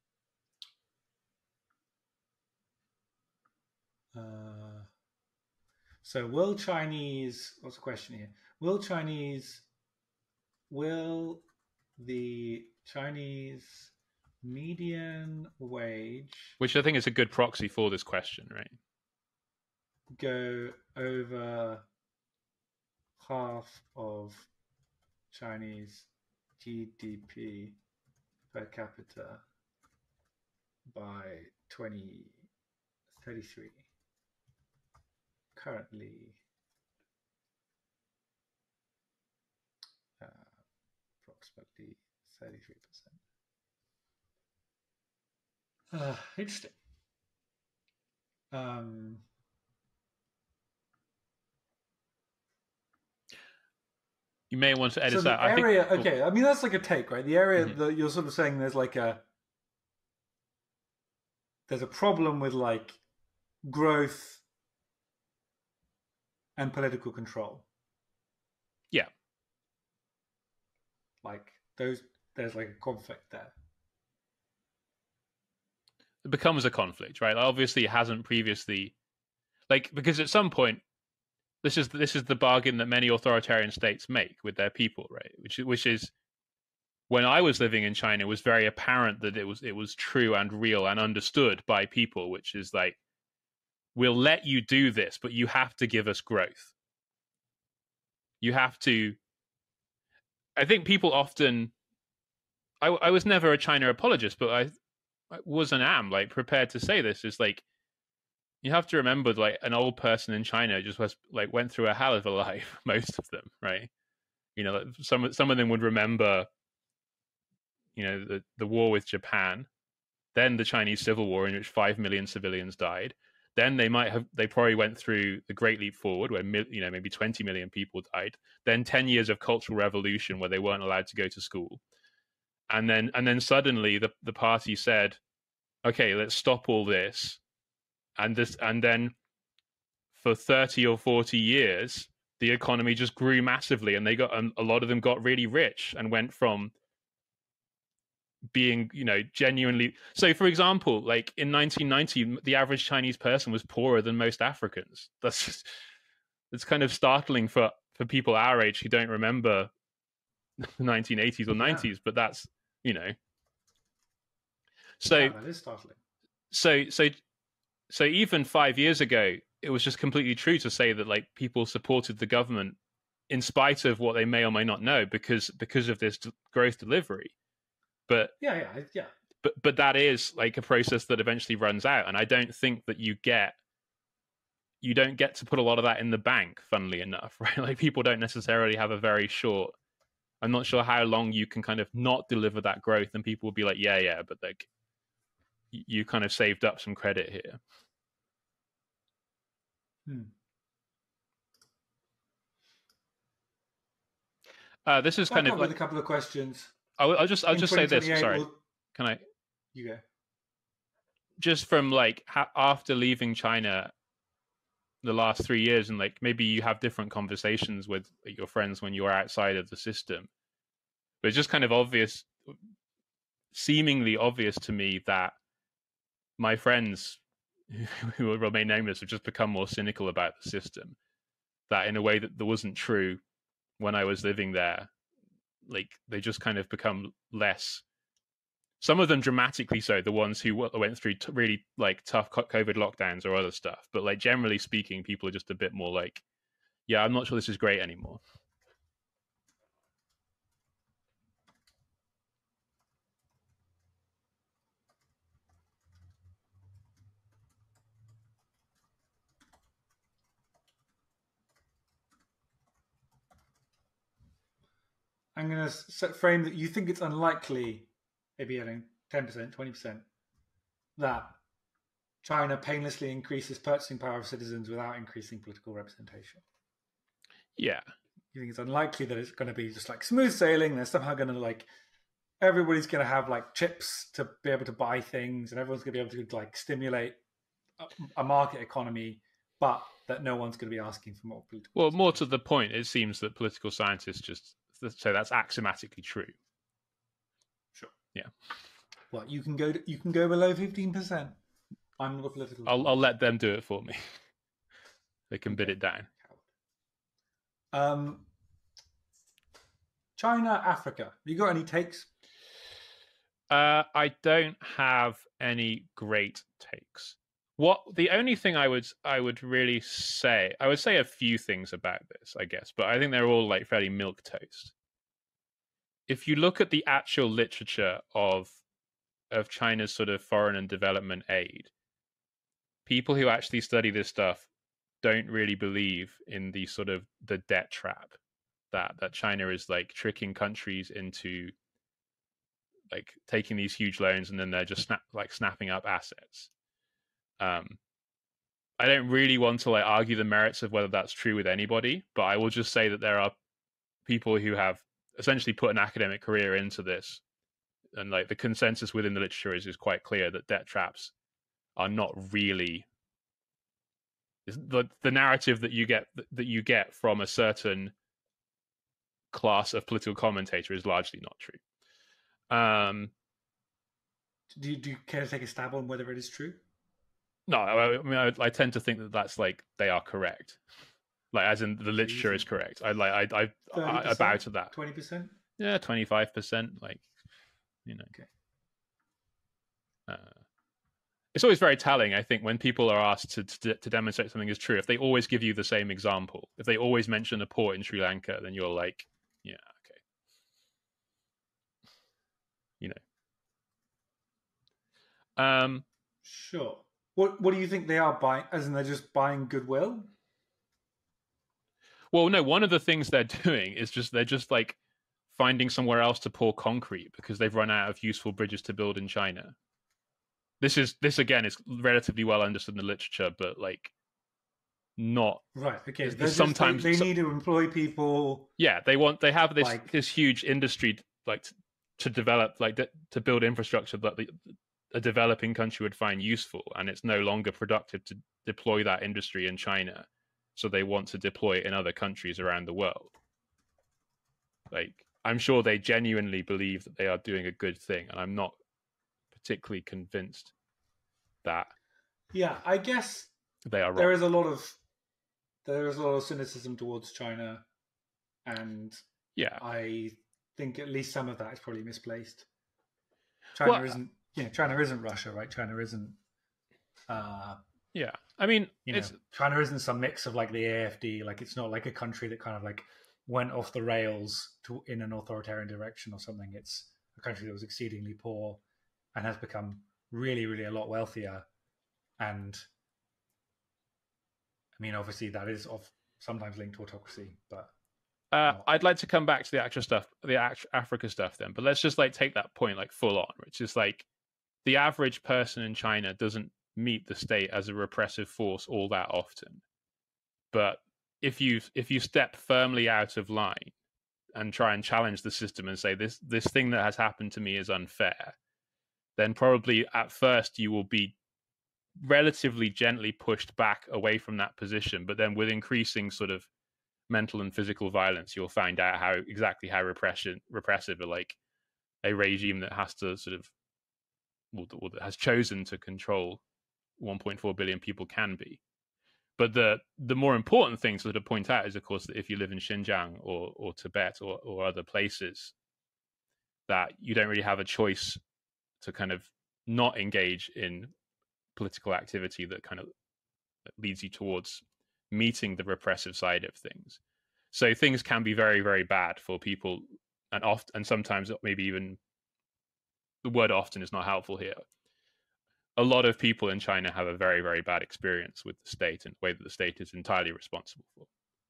Uh, so will Chinese, what's the question here? Will Chinese, will the Chinese median wage... Which I think is a good proxy for this question, right? Go over half of Chinese G D P per capita by twenty thirty-three. Currently, uh, approximately thirty-three percent. Uh, interesting. Um, you may want to edit so the that. area, I think. okay, I mean that's like a take, right? The area Mhm. that you're sort of saying there's like a there's a problem with like growth and political control. Yeah. Like those, there's like a conflict there. It becomes a conflict, right? Obviously, it hasn't previously, like, because at some point, this is this is the bargain that many authoritarian states make with their people, right? Which which is, when I was living in China, it was very apparent that it was it was true and real and understood by people, which is like, we'll let you do this, but you have to give us growth. You have to. I think people often. I, I was never a China apologist, but I, I was and am like prepared to say this is like, you have to remember, like, an old person in China just was like went through a hell of a life, most of them, right? You know, some some of them would remember, you know, the the war with Japan, then the Chinese Civil War in which five million civilians died. Then they might have they probably went through the Great Leap Forward, where, you know, maybe twenty million people died. Then ten years of Cultural Revolution where they weren't allowed to go to school, and then and then suddenly the the party said, okay, let's stop all this, and this and then for thirty or forty years the economy just grew massively, and they got um, a lot of them got really rich and went from being, you know, genuinely. So for example, like in nineteen ninety, the average Chinese person was poorer than most Africans. That's just, it's kind of startling for for people our age who don't remember the nineteen eighties or nineties, yeah. But that's, you know, so yeah, that is startling. so so so even five years ago, it was just completely true to say that, like, people supported the government in spite of what they may or may not know, because because of this growth delivery. But yeah, yeah, yeah. But but that is like a process that eventually runs out, and I don't think that you get you don't get to put a lot of that in the bank. Funnily enough, right? Like, people don't necessarily have a very short. I'm not sure how long you can kind of not deliver that growth, and people will be like, yeah, yeah, but like, you kind of saved up some credit here. Hmm. Uh, this is Back kind up of with like a couple of questions. I'll, I'll just I'll just say this. Sorry, we'll... can I? You go. Just from like ha- after leaving China the last three years, and like maybe you have different conversations with your friends when you're outside of the system, but it's just kind of obvious, seemingly obvious to me, that my friends who will remain nameless have just become more cynical about the system, that in a way that, that wasn't true when I was living there. Like, they just kind of become less, some of them dramatically so, the ones who went through t- really like tough COVID lockdowns or other stuff, but like generally speaking, people are just a bit more like, yeah, I'm not sure this is great anymore. I'm going to set frame that you think it's unlikely, maybe having ten percent, twenty percent, that China painlessly increases purchasing power of citizens without increasing political representation. Yeah. You think it's unlikely that it's going to be just like smooth sailing. They're somehow going to like, everybody's going to have like chips to be able to buy things, and everyone's going to be able to like stimulate a, a market economy, but that no one's going to be asking for more political. Well, more to the point, it seems that political scientists just say that's axiomatically true. Sure. Yeah. Well, you can go to, you can go below fifteen percent. I'm not a political. I'll I'll let them do it for me. They can okay. bid it down. Um, China, Africa. Have you got any takes? Uh, I don't have any great takes. What the only thing I would I would really say, I would say a few things about this, I guess, but I think they're all like fairly milk toast. If you look at the actual literature of of China's sort of foreign and development aid, people who actually study this stuff don't really believe in the sort of the debt trap that that China is like tricking countries into like taking these huge loans and then they're just snap like snapping up assets. Um, I don't really want to like argue the merits of whether that's true with anybody, but I will just say that there are people who have essentially put an academic career into this, and like the consensus within the literature is is quite clear that debt traps are not really the the narrative that you get that you get from a certain class of political commentator is largely not true. Um, do you, do you care to take a stab on whether it is true? No, I, I mean I, I tend to think that that's like they are correct, like as in the literature is correct. I like I I, I about to that twenty percent. Yeah, twenty five percent. Like you know. Okay. Uh, it's always very telling, I think, when people are asked to, to to demonstrate something is true. If they always give you the same example, if they always mention a port in Sri Lanka, then you're like, yeah, okay, you know. Um, sure. What What do you think they are buying? As in, they're just buying goodwill? Well, no. One of the things they're doing is just they're just like finding somewhere else to pour concrete because they've run out of useful bridges to build in China. This is this again is relatively well understood in the literature, but like not right. Okay, sometimes just, they, they need to employ people. Yeah, they want they have this like, this huge industry like to, to develop like to, to build infrastructure that the, a developing country would find useful, and it's no longer productive to deploy that industry in China, so they want to deploy it in other countries around the world. Like, I'm sure they genuinely believe that they are doing a good thing, and I'm not particularly convinced that. Yeah, I guess they are wrong. There is a lot of there is a lot of cynicism towards China, and yeah, I think at least some of that is probably misplaced. China well, isn't, you know, China isn't Russia, right? China isn't. Uh, yeah, I mean, you know, it's... China isn't some mix of like the A F D. Like, it's not like a country that kind of like went off the rails to in an authoritarian direction or something. It's a country that was exceedingly poor and has become really, really a lot wealthier. And I mean, obviously, that is of sometimes linked to autocracy, but. Uh, I'd like to come back to the actual stuff, the Africa stuff then, but let's just like take that point like full on, which is like the average person in China doesn't meet the state as a repressive force all that often. But if you if you step firmly out of line and try and challenge the system and say this this thing that has happened to me is unfair, then probably at first you will be relatively gently pushed back away from that position, but then with increasing sort of mental and physical violence, you'll find out how exactly how repression repressive are like a regime that has to sort of well, that has chosen to control one point four billion people can be. But the the more important thing to sort of point out is, of course, that if you live in Xinjiang or or Tibet or, or other places, that you don't really have a choice to kind of not engage in political activity that kind of leads you towards meeting the repressive side of things. So things can be very, very bad for people, and often, and sometimes maybe even the word often is not helpful here. A lot of people in China have a very, very bad experience with the state and the way that the state is entirely responsible for.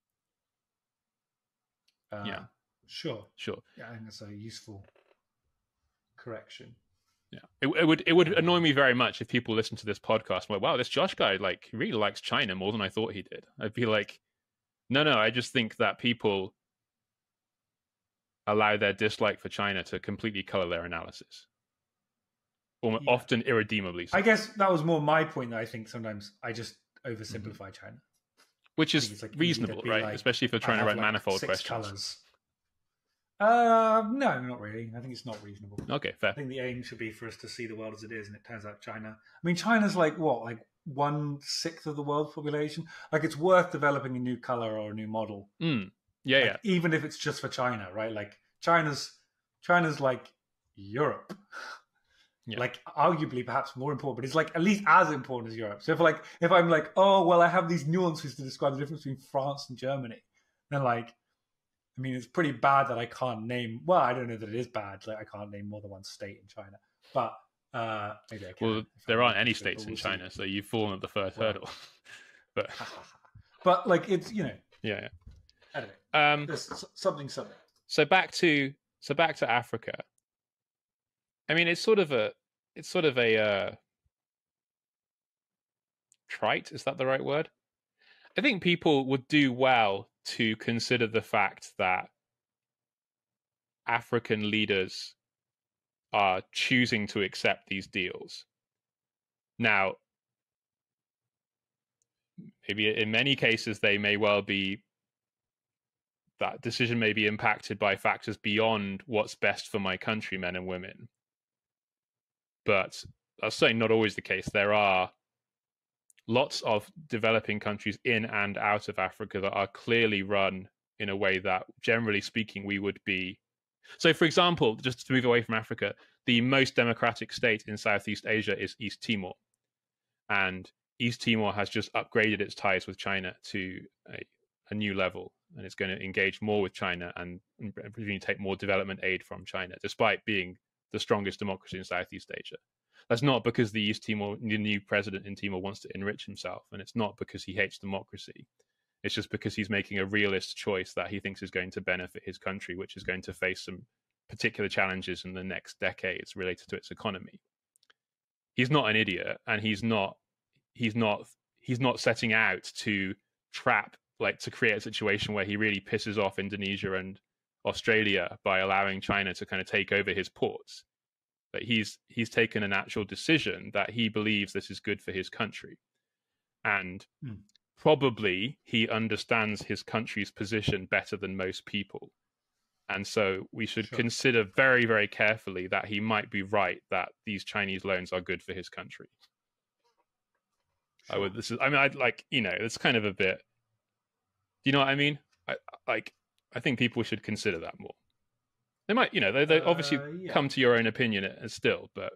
Uh, yeah, sure, sure. Yeah, I think that's a useful correction. Yeah, it, it would it would annoy me very much if people listen to this podcast and went, wow, this Josh guy like he really likes China more than I thought he did. I'd be like, no, no, I just think that people allow their dislike for China to completely color their analysis, or yeah. often irredeemably so. I guess that was more my point, that I think sometimes I just oversimplify mm-hmm. China, which is like reasonable, right? Like, especially if you're trying to write like manifold six questions. Colors. Uh, no, not really. I think it's not reasonable. Okay, fair. I think the aim should be for us to see the world as it is, and it turns out China. I mean, China's like what, like one sixth of the world's population. Like, it's worth developing a new color or a new model. Mm. Yeah, like, yeah. Even if it's just for China, right? Like China's, China's like Europe. Yeah. Like arguably perhaps more important, but it's like at least as important as Europe. So if like if I'm like, oh well, I have these nuances to describe the difference between France and Germany, then like, I mean, it's pretty bad that I can't name. Well, I don't know that it is bad. Like I can't name more than one state in China, but uh, maybe I can. Well, there aren't any states in we'll China, see. so you've fallen at the first well, hurdle. But but like it's you know. Yeah. yeah. Anyway, um, there's something something. So back to so back to Africa. I mean, it's sort of a it's sort of a uh, trite. Is that the right word? I think people would do well to consider the fact that African leaders are choosing to accept these deals. Now, maybe in many cases, they may well be, that decision may be impacted by factors beyond what's best for my countrymen and women. But that's certainly not always the case. There are lots of developing countries in and out of Africa that are clearly run in a way that, generally speaking, we would be. So, for example, just to move away from Africa, the most democratic state in Southeast Asia is East Timor. And East Timor has just upgraded its ties with China to a, a new level. And it's going to engage more with China and, and presumably take more development aid from China, despite being the strongest democracy in Southeast Asia. That's not because the East Timor, the new president in Timor wants to enrich himself. And it's not because he hates democracy. It's just because he's making a realist choice that he thinks is going to benefit his country, which is going to face some particular challenges in the next decades related to its economy. He's not an idiot, and he's not he's not he's not setting out to trap, like to create a situation where he really pisses off Indonesia and Australia by allowing China to kind of take over his ports. But he's he's taken an actual decision that he believes this is good for his country. And mm. probably he understands his country's position better than most people. And so we should sure. consider very, very carefully that he might be right that these Chinese loans are good for his country. Sure. I would. This is. I mean, I'd like. You know, it's kind of a bit. Do you know what I mean? I like. I think people should consider that more. They might. You know, they they obviously uh, yeah. come to your own opinion still, but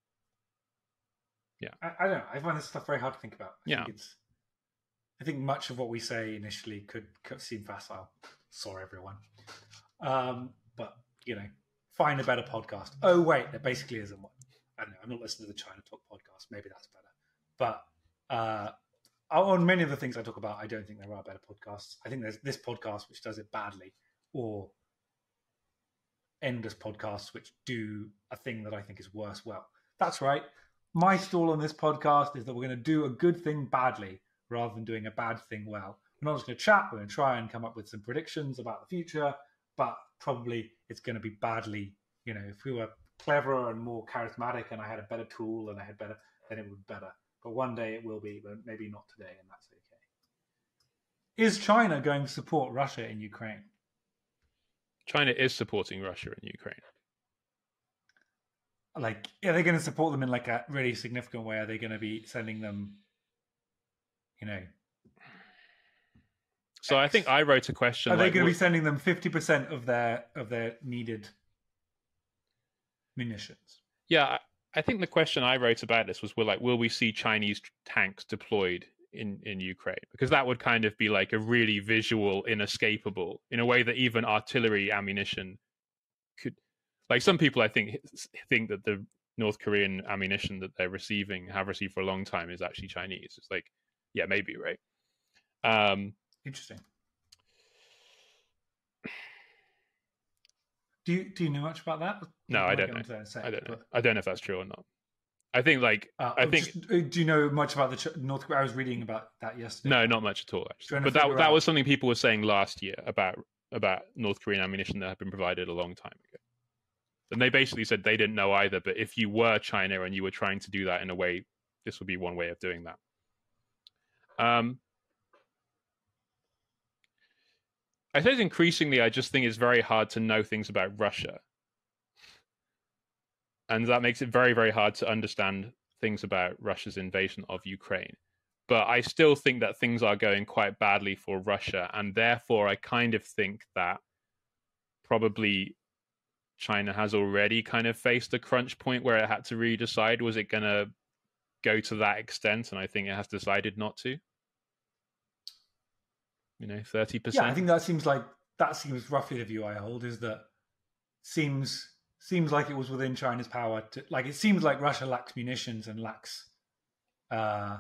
yeah. I, I don't know. I find this stuff very hard to think about. I yeah. Think it's, I think much of what we say initially could, could seem facile. Sorry, everyone. Um, but, you know, find a better podcast. Oh, wait, there basically isn't one. I don't know. I'm not listening to the China Talk podcast. Maybe that's better. But uh, on many of the things I talk about, I don't think there are better podcasts. I think there's this podcast which does it badly, or endless podcasts which do a thing that I think is worse well. That's right. My stall on this podcast is that we're going to do a good thing badly rather than doing a bad thing well. We're not just going to chat. We're going to try and come up with some predictions about the future. But probably it's going to be badly, you know, if we were cleverer and more charismatic and I had a better tool and I had better, then it would be better. But one day it will be, but maybe not today, and that's okay. Is China going to support Russia in Ukraine? China is supporting Russia in Ukraine. Like, are they going to support them in like a really significant way? Are they going to be sending them, you know... So X. I think I wrote a question. Are like, they going to be sending them fifty percent of their of their needed munitions? Yeah, I, I think the question I wrote about this was, will like, will we see Chinese tanks deployed in, in Ukraine? Because that would kind of be like a really visual, inescapable, in a way that even artillery ammunition could. Like some people, I think, think that the North Korean ammunition that they're receiving, have received for a long time, is actually Chinese. It's like, yeah, maybe, right? Um, Interesting. Do you do you know much about that? No, I don't know. Sec, I don't know. But... I don't know if that's true or not. I think like uh, I think. Just, do you know much about the North Korea? I was reading about that yesterday. No, not much at all. Actually, but that that out... was something people were saying last year about about North Korean ammunition that had been provided a long time ago. And they basically said they didn't know either. But if you were China and you were trying to do that in a way, this would be one way of doing that. Um. I suppose increasingly, I just think it's very hard to know things about Russia. And that makes it very, very hard to understand things about Russia's invasion of Ukraine. But I still think that things are going quite badly for Russia. And therefore, I kind of think that probably China has already kind of faced a crunch point where it had to really decide, was it going to go to that extent? And I think it has decided not to. You know, thirty percent. Yeah, I think that seems like that seems roughly the view I hold, is that seems seems like it was within China's power to, like, it seems like Russia lacks munitions and lacks uh,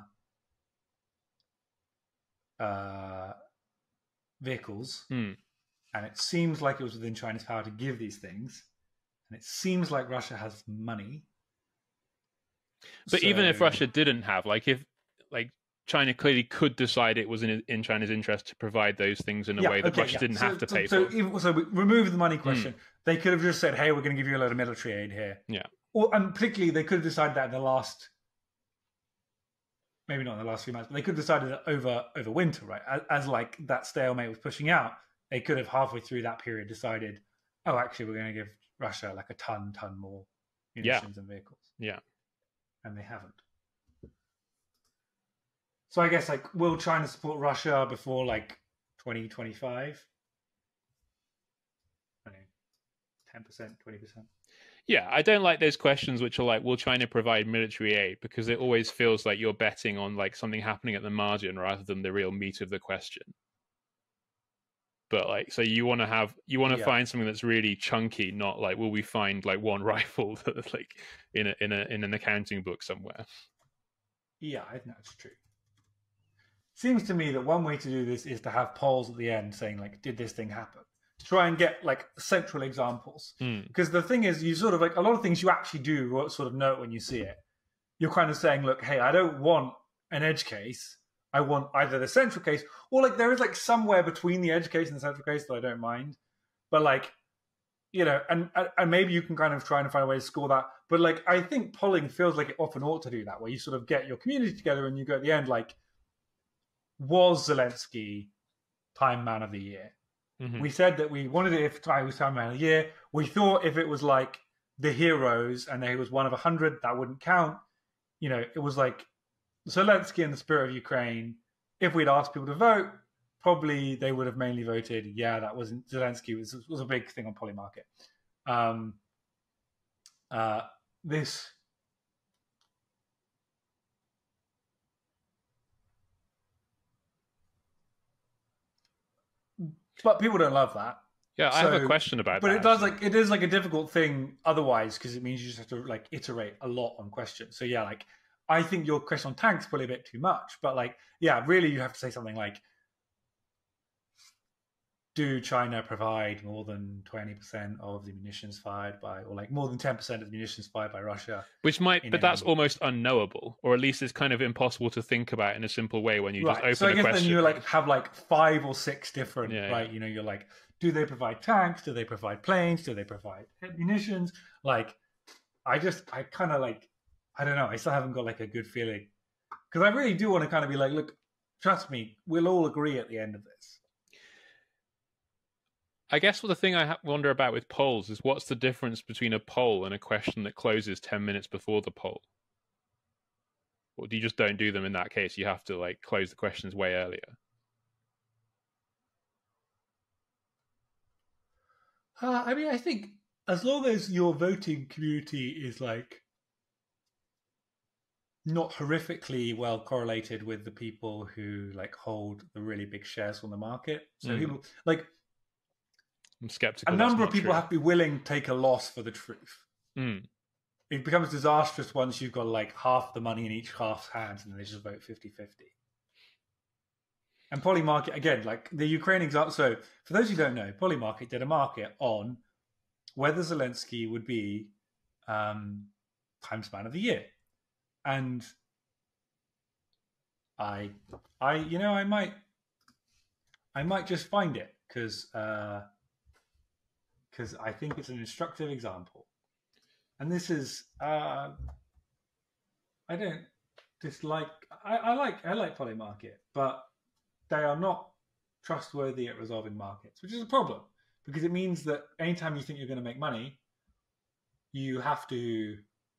uh, vehicles, hmm. and it seems like it was within China's power to give these things, and it seems like Russia has money. But so, even if Russia didn't have, like, if like China clearly could decide it was in in China's interest to provide those things in a yeah, way that okay, Russia yeah. didn't so, have to pay so, for. So, even, so we remove the money question. Mm. They could have just said, "Hey, we're going to give you a load of military aid here." Yeah. Or, and particularly, they could have decided that in the last, maybe not in the last few months, but they could have decided that over over winter, right? As, as like that stalemate was pushing out, they could have halfway through that period decided, "Oh, actually, we're going to give Russia like a ton, ton more munitions yeah. and vehicles." Yeah. And they haven't. So I guess, like, will China support Russia before like twenty twenty-five? I don't know, ten percent, twenty percent. Yeah, I don't like those questions which are like, will China provide military aid? Because it always feels like you're betting on like something happening at the margin rather than the real meat of the question. But like, so you want to have, you want to yeah. find something that's really chunky, not like, will we find like one rifle that like in a, in a in an accounting book somewhere? Yeah, I think that's true. Seems to me that one way to do this is to have polls at the end saying like, did this thing happen? To try and get like central examples. Mm. Because the thing is, you sort of like, a lot of things you actually do sort of note when you see it. You're kind of saying, look, hey, I don't want an edge case. I want either the central case, or like there is like somewhere between the edge case and the central case that I don't mind. But like, you know, and and maybe you can kind of try and find a way to score that. But like, I think polling feels like it often ought to do that, where you sort of get your community together and you go at the end like, was Zelensky Time Man of the Year? Mm-hmm. We said that we wanted it if it was Time Man of the Year. We thought if it was like the heroes and he was one of a hundred, that wouldn't count. You know, it was like Zelensky and the spirit of Ukraine. If we'd asked people to vote, probably they would have mainly voted, yeah, that wasn't Zelensky. Was was a big thing on Polymarket. Um, uh, this. But people don't love that. Yeah, I so, have a question about but that. But it does actually. like it is like a difficult thing otherwise, because it means you just have to like iterate a lot on questions. So yeah, like I think your question on tanks is probably a bit too much, but like yeah, really you have to say something like, do China provide more than twenty percent of the munitions fired by, or like more than ten percent of the munitions fired by Russia? Which might, but any... that's almost unknowable, or at least it's kind of impossible to think about in a simple way when you right. just open so I a guess question. Then you like have like five or six different, yeah, right? Yeah. You know, you're like, do they provide tanks? Do they provide planes? Do they provide munitions? Like, I just, I kind of like, I don't know. I still haven't got like a good feeling, because I really do want to kind of be like, look, trust me, we'll all agree at the end of this. I guess the thing I wonder about with polls is what's the difference between a poll and a question that closes ten minutes before the poll? Or do you just don't do them in that case? You have to like close the questions way earlier. Uh, I mean, I think as long as your voting community is like not horrifically well correlated with the people who like hold the really big shares on the market, so mm. people like. I'm skeptical. A number of people true. have to be willing to take a loss for the truth. Mm. It becomes disastrous once you've got like half the money in each half's hands and they just vote fifty-fifty. And Polymarket, again, like the Ukraine example. So for those who don't know, Polymarket did a market on whether Zelensky would be um, Times Man of the Year. And I, I, you know, I might, I might just find it because, uh, because I think it's an instructive example. And this is, uh, I don't dislike, I, I like, I like Polymarket, but they are not trustworthy at resolving markets, which is a problem because it means that anytime you think you're going to make money, you have to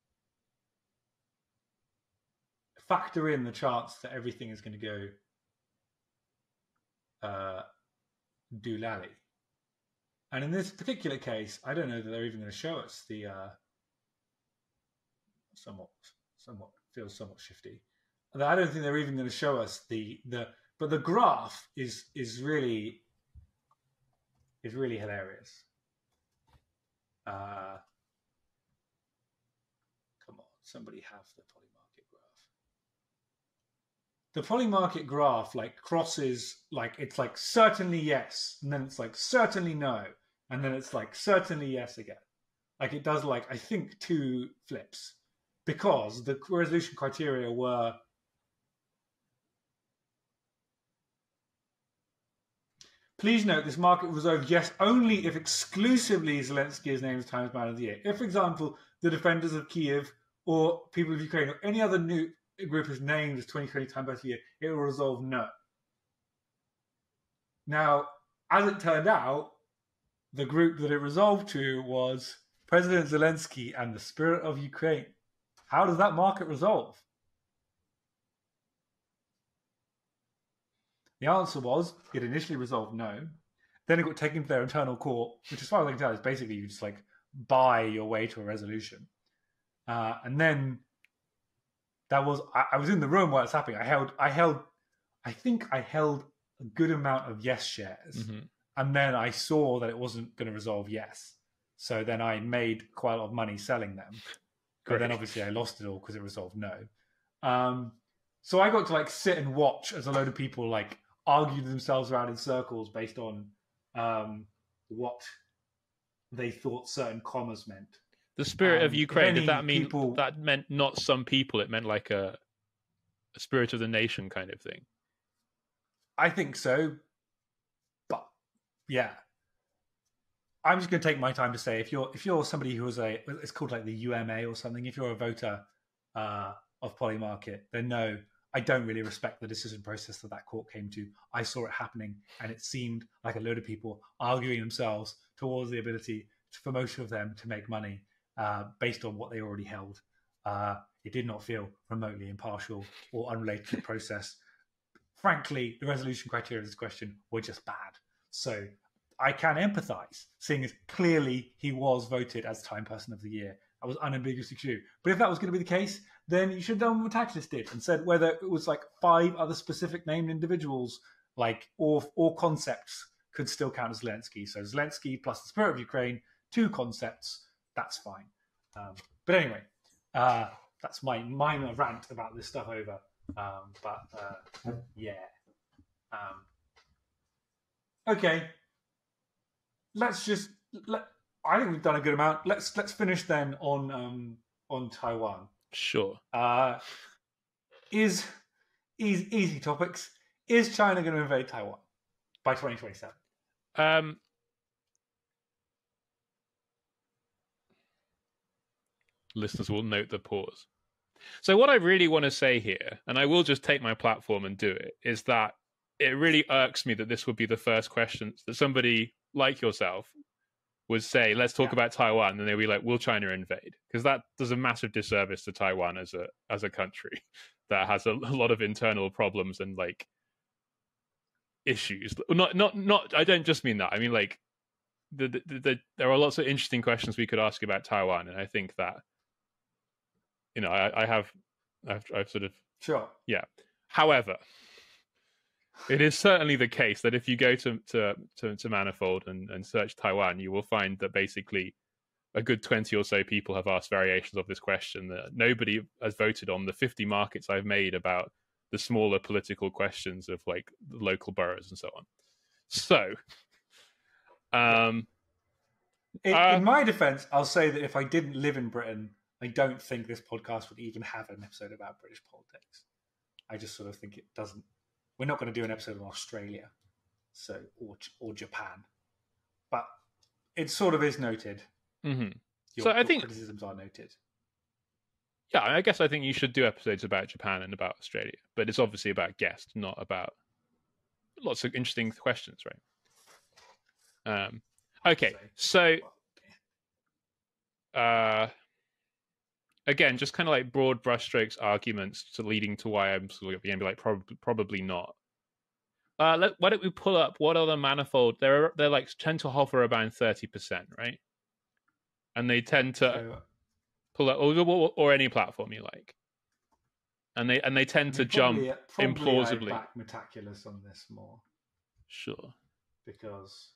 factor in the chance that everything is going to go uh, doolally. And in this particular case, I don't know that they're even going to show us the uh, somewhat, somewhat feels somewhat shifty. I don't think they're even going to show us the the. But the graph is is really is really hilarious. Uh, come on, somebody have the Polymarket graph. The Polymarket graph like crosses like it's like certainly yes, and then it's like certainly no, and then it's like certainly yes again. Like it does like I think two flips because the resolution criteria were. Please note this market reserved yes only if exclusively Zelensky is named as Times Man of the Year. If, for example, the defenders of Kiev or people of Ukraine or any other new group is named as twenty twenty Times Man of the Year, it will resolve no. Now, as it turned out, the group that it resolved to was President Zelensky and the Spirit of Ukraine. How does that market resolve? The answer was it initially resolved no. Then it got taken to their internal court, which as far as I can tell is basically you just like buy your way to a resolution. Uh, and then that was I, I was in the room while it's happening. I held I held I think I held a good amount of yes shares. Mm-hmm. And then I saw that it wasn't going to resolve yes. So then I made quite a lot of money selling them. But then obviously I lost it all because it resolved no. Um, so I got to like sit and watch as a load of people like argue themselves around in circles based on um, what they thought certain commas meant. The Spirit um, of Ukraine, did that mean people... that meant not some people, it meant like a, a spirit of the nation kind of thing? I think so. But yeah. I'm just going to take my time to say if you're if you're somebody who is a, it's called like the U M A or something, if you're a voter uh, of Polymarket, then no, I don't really respect the decision process that that court came to. I saw it happening and it seemed like a load of people arguing themselves towards the ability for most of them to make money uh, based on what they already held. Uh, it did not feel remotely impartial or unrelated to the process. Frankly, the resolution criteria of this question were just bad. So I can empathize, seeing as clearly he was voted as Time Person of the Year. That was unambiguously true. But if that was going to be the case, then you should have done what Tactlist did and said whether it was like five other specific named individuals, like or or concepts could still count as Zelensky. So Zelensky plus the Spirit of Ukraine, two concepts, that's fine. Um, but anyway, uh, that's my minor rant about this stuff over. Um, but uh, yeah. Um, okay. Let's just. Let, I think we've done a good amount. Let's let's finish then on um, on Taiwan. Sure. Uh, is easy, easy topics. Is China going to invade Taiwan by twenty twenty-seven? Um, listeners will note the pause. So what I really want to say here, and I will just take my platform and do it, is that it really irks me that this would be the first question that somebody like yourself would say, let's talk yeah. about Taiwan, and they'll be like, will China invade? Because that does a massive disservice to Taiwan as a as a country that has a, a lot of internal problems and like issues. Not not not. I don't just mean that. I mean like the, the, the there are lots of interesting questions we could ask about Taiwan, and I think that you know I, I have I've, I've sort of sure yeah. However, it is certainly the case that if you go to to to, to Manifold and, and search Taiwan, you will find that basically a good twenty or so people have asked variations of this question. That nobody has voted on the fifty markets I've made about the smaller political questions of like the local boroughs and so on. So, um, in, uh, in my defense, I'll say that if I didn't live in Britain, I don't think this podcast would even have an episode about British politics. I just sort of think it doesn't. We're not going to do an episode on Australia, so or or Japan, but it sort of is noted. Mm-hmm. Your, so I your think criticisms are noted. Yeah, I guess I think you should do episodes about Japan and about Australia, but it's obviously about guests, not about lots of interesting questions, right? Um, okay, so uh, again, just kind of like broad brushstrokes arguments to leading to why I'm sort of going to be like probably probably not. Uh, let, why don't we pull up what other manifold? They're they're like tend to hover around thirty percent, right? And they tend to So, pull up or, or any platform you like, and they and they tend I to mean, probably, jump probably I implausibly. back Metaculus on this more Sure. because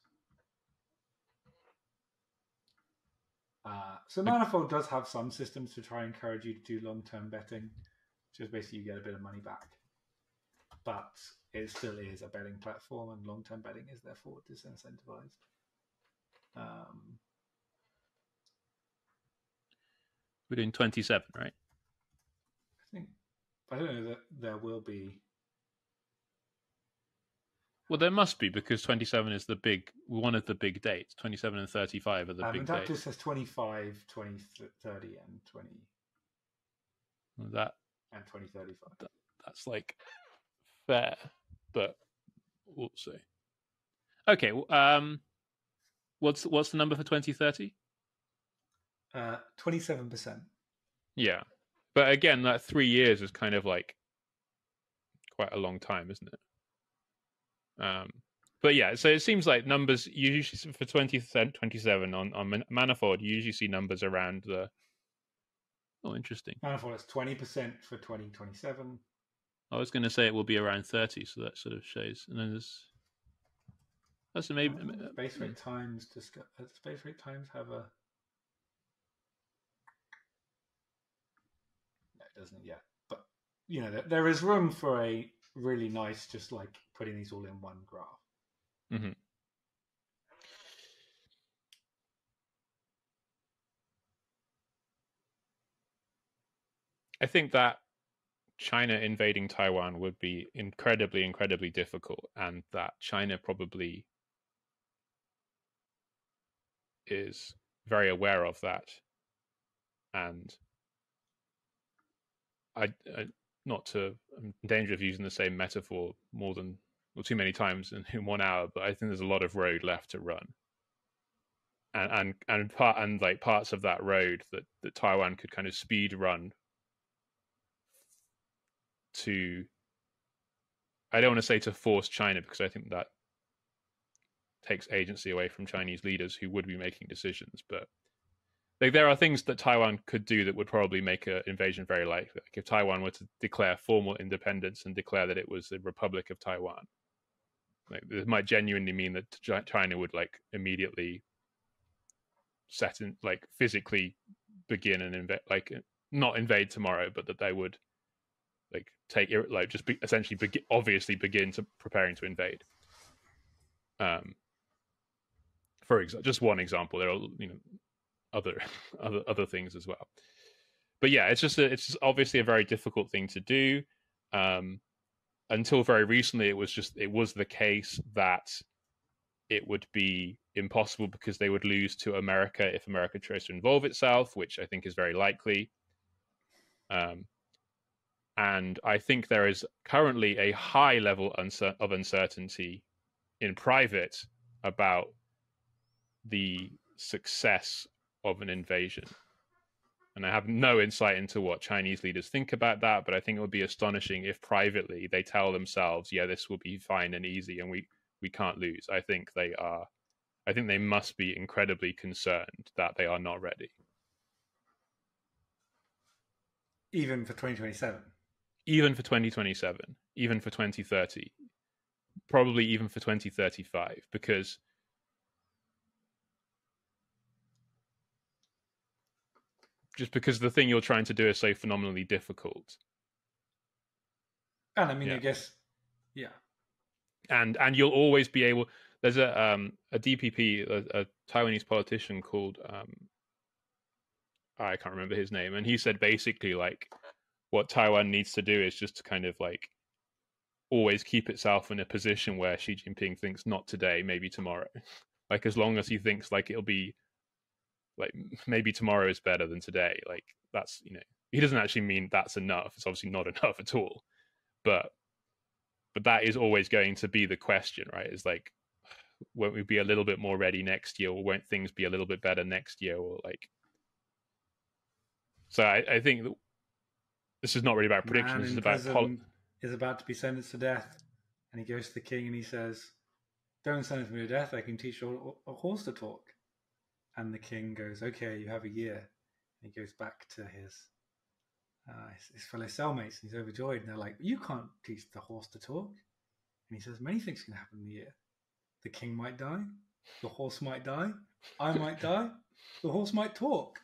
uh, so Manifold does have some systems to try and encourage you to do long-term betting, just basically you get a bit of money back, but it still is a betting platform, and long-term betting is therefore disincentivized. Um, We're doing twenty-seven, right? I think I don't know that there will be. Well, there must be, because twenty-seven is the big one of the big dates. twenty-seven and thirty-five are the Um, big Adaptus dates. says twenty-five, twenty, thirty, and twenty. That and twenty thirty-five. That, that's like fair, but we'll see. Okay, um, what's what's the number for twenty thirty? Uh, twenty-seven percent. Yeah, but again, that three years is kind of like quite a long time, isn't it? Um, but yeah, so it seems like numbers usually for twenty twenty-seven on on Manifold, you usually see numbers around the. Oh, interesting. Manifold is twenty percent for twenty twenty-seven. I was going to say it will be around thirty, so that sort of shows. And then there's that's maybe oh, base rate times. Discuss, base rate times have a. No, it doesn't yet, but you know there, there is room for a really nice, just like putting these all in one graph. Mm-hmm. I think that China invading Taiwan would be incredibly, incredibly difficult, and that China probably is very aware of that. And I, I not to, I'm in danger of using the same metaphor more than, well, too many times in, in one hour, but I think there's a lot of road left to run. And and and part and like parts of that road that, that Taiwan could kind of speed run to, I don't want to say to force China, because I think that takes agency away from Chinese leaders who would be making decisions. But like, there are things that Taiwan could do that would probably make an invasion very likely. Like if Taiwan were to declare formal independence and declare that it was the Republic of Taiwan, like it might genuinely mean that China would like immediately set in, like physically begin and invade, like not invade tomorrow, but that they would like take like just be, essentially begin, obviously begin to preparing to invade. Um, for example, just one example, there are you know other other other things as well. But yeah, it's just a, it's just obviously a very difficult thing to do. Um, until very recently, it was just it was the case that it would be impossible because they would lose to America if America tries to involve itself, which I think is very likely. Um, and I think there is currently a high level of uncertainty in private about the success of an invasion. And I have no insight into what Chinese leaders think about that, but I think it would be astonishing if privately they tell themselves, yeah, this will be fine and easy and we, we can't lose. I think they are, I think they must be incredibly concerned that they are not ready. Even for twenty twenty-seven? Even for twenty twenty-seven, even for twenty thirty, probably even for twenty thirty-five, because just because the thing you're trying to do is so phenomenally difficult. And I mean, yeah. I guess, yeah. And and you'll always be able. There's a um a D P P, a, a Taiwanese politician called um I can't remember his name, and he said basically like what Taiwan needs to do is just to kind of like always keep itself in a position where Xi Jinping thinks not today, maybe tomorrow. Like as long as he thinks like it'll be like maybe tomorrow is better than today, like that's, you know, he doesn't actually mean that's enough. It's obviously not enough at all. But but that is always going to be the question, right? Is like, won't we be a little bit more ready next year, or won't things be a little bit better next year, or like. So I, I think that this is not really about predictions. It's about pol- is about to be sentenced to death, And he goes to the king and he says, "Don't sentence me to death. I can teach a, a horse to talk." And the king goes, "Okay, you have a year." And he goes back to his uh, his, his fellow cellmates, and he's overjoyed. And they're like, "You can't teach the horse to talk." And he says, "Many things can happen in a year. The king might die. The horse might die. I might die. The horse might talk."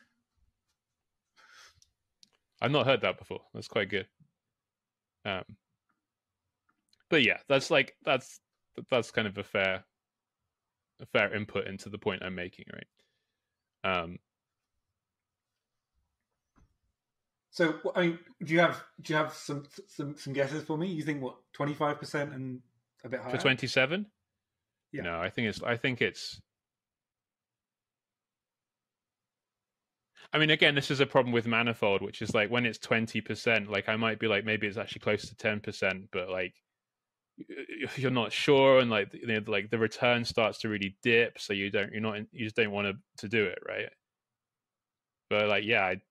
I've not heard that before. That's quite good. Um, but yeah, that's like that's that's kind of a fair a fair input into the point I'm making, right? Um, so, I mean, do you have do you have some some some guesses for me? You think what, twenty-five percent and a bit higher for twenty-seven? Yeah. No, I think it's I think it's. I mean, again, this is a problem with Manifold, which is like when it's twenty percent, like I might be like, maybe it's actually close to ten percent, but like you're not sure, and like you know, like the return starts to really dip, so you don't, you're not, you just don't want to to do it, right? But like, yeah, I,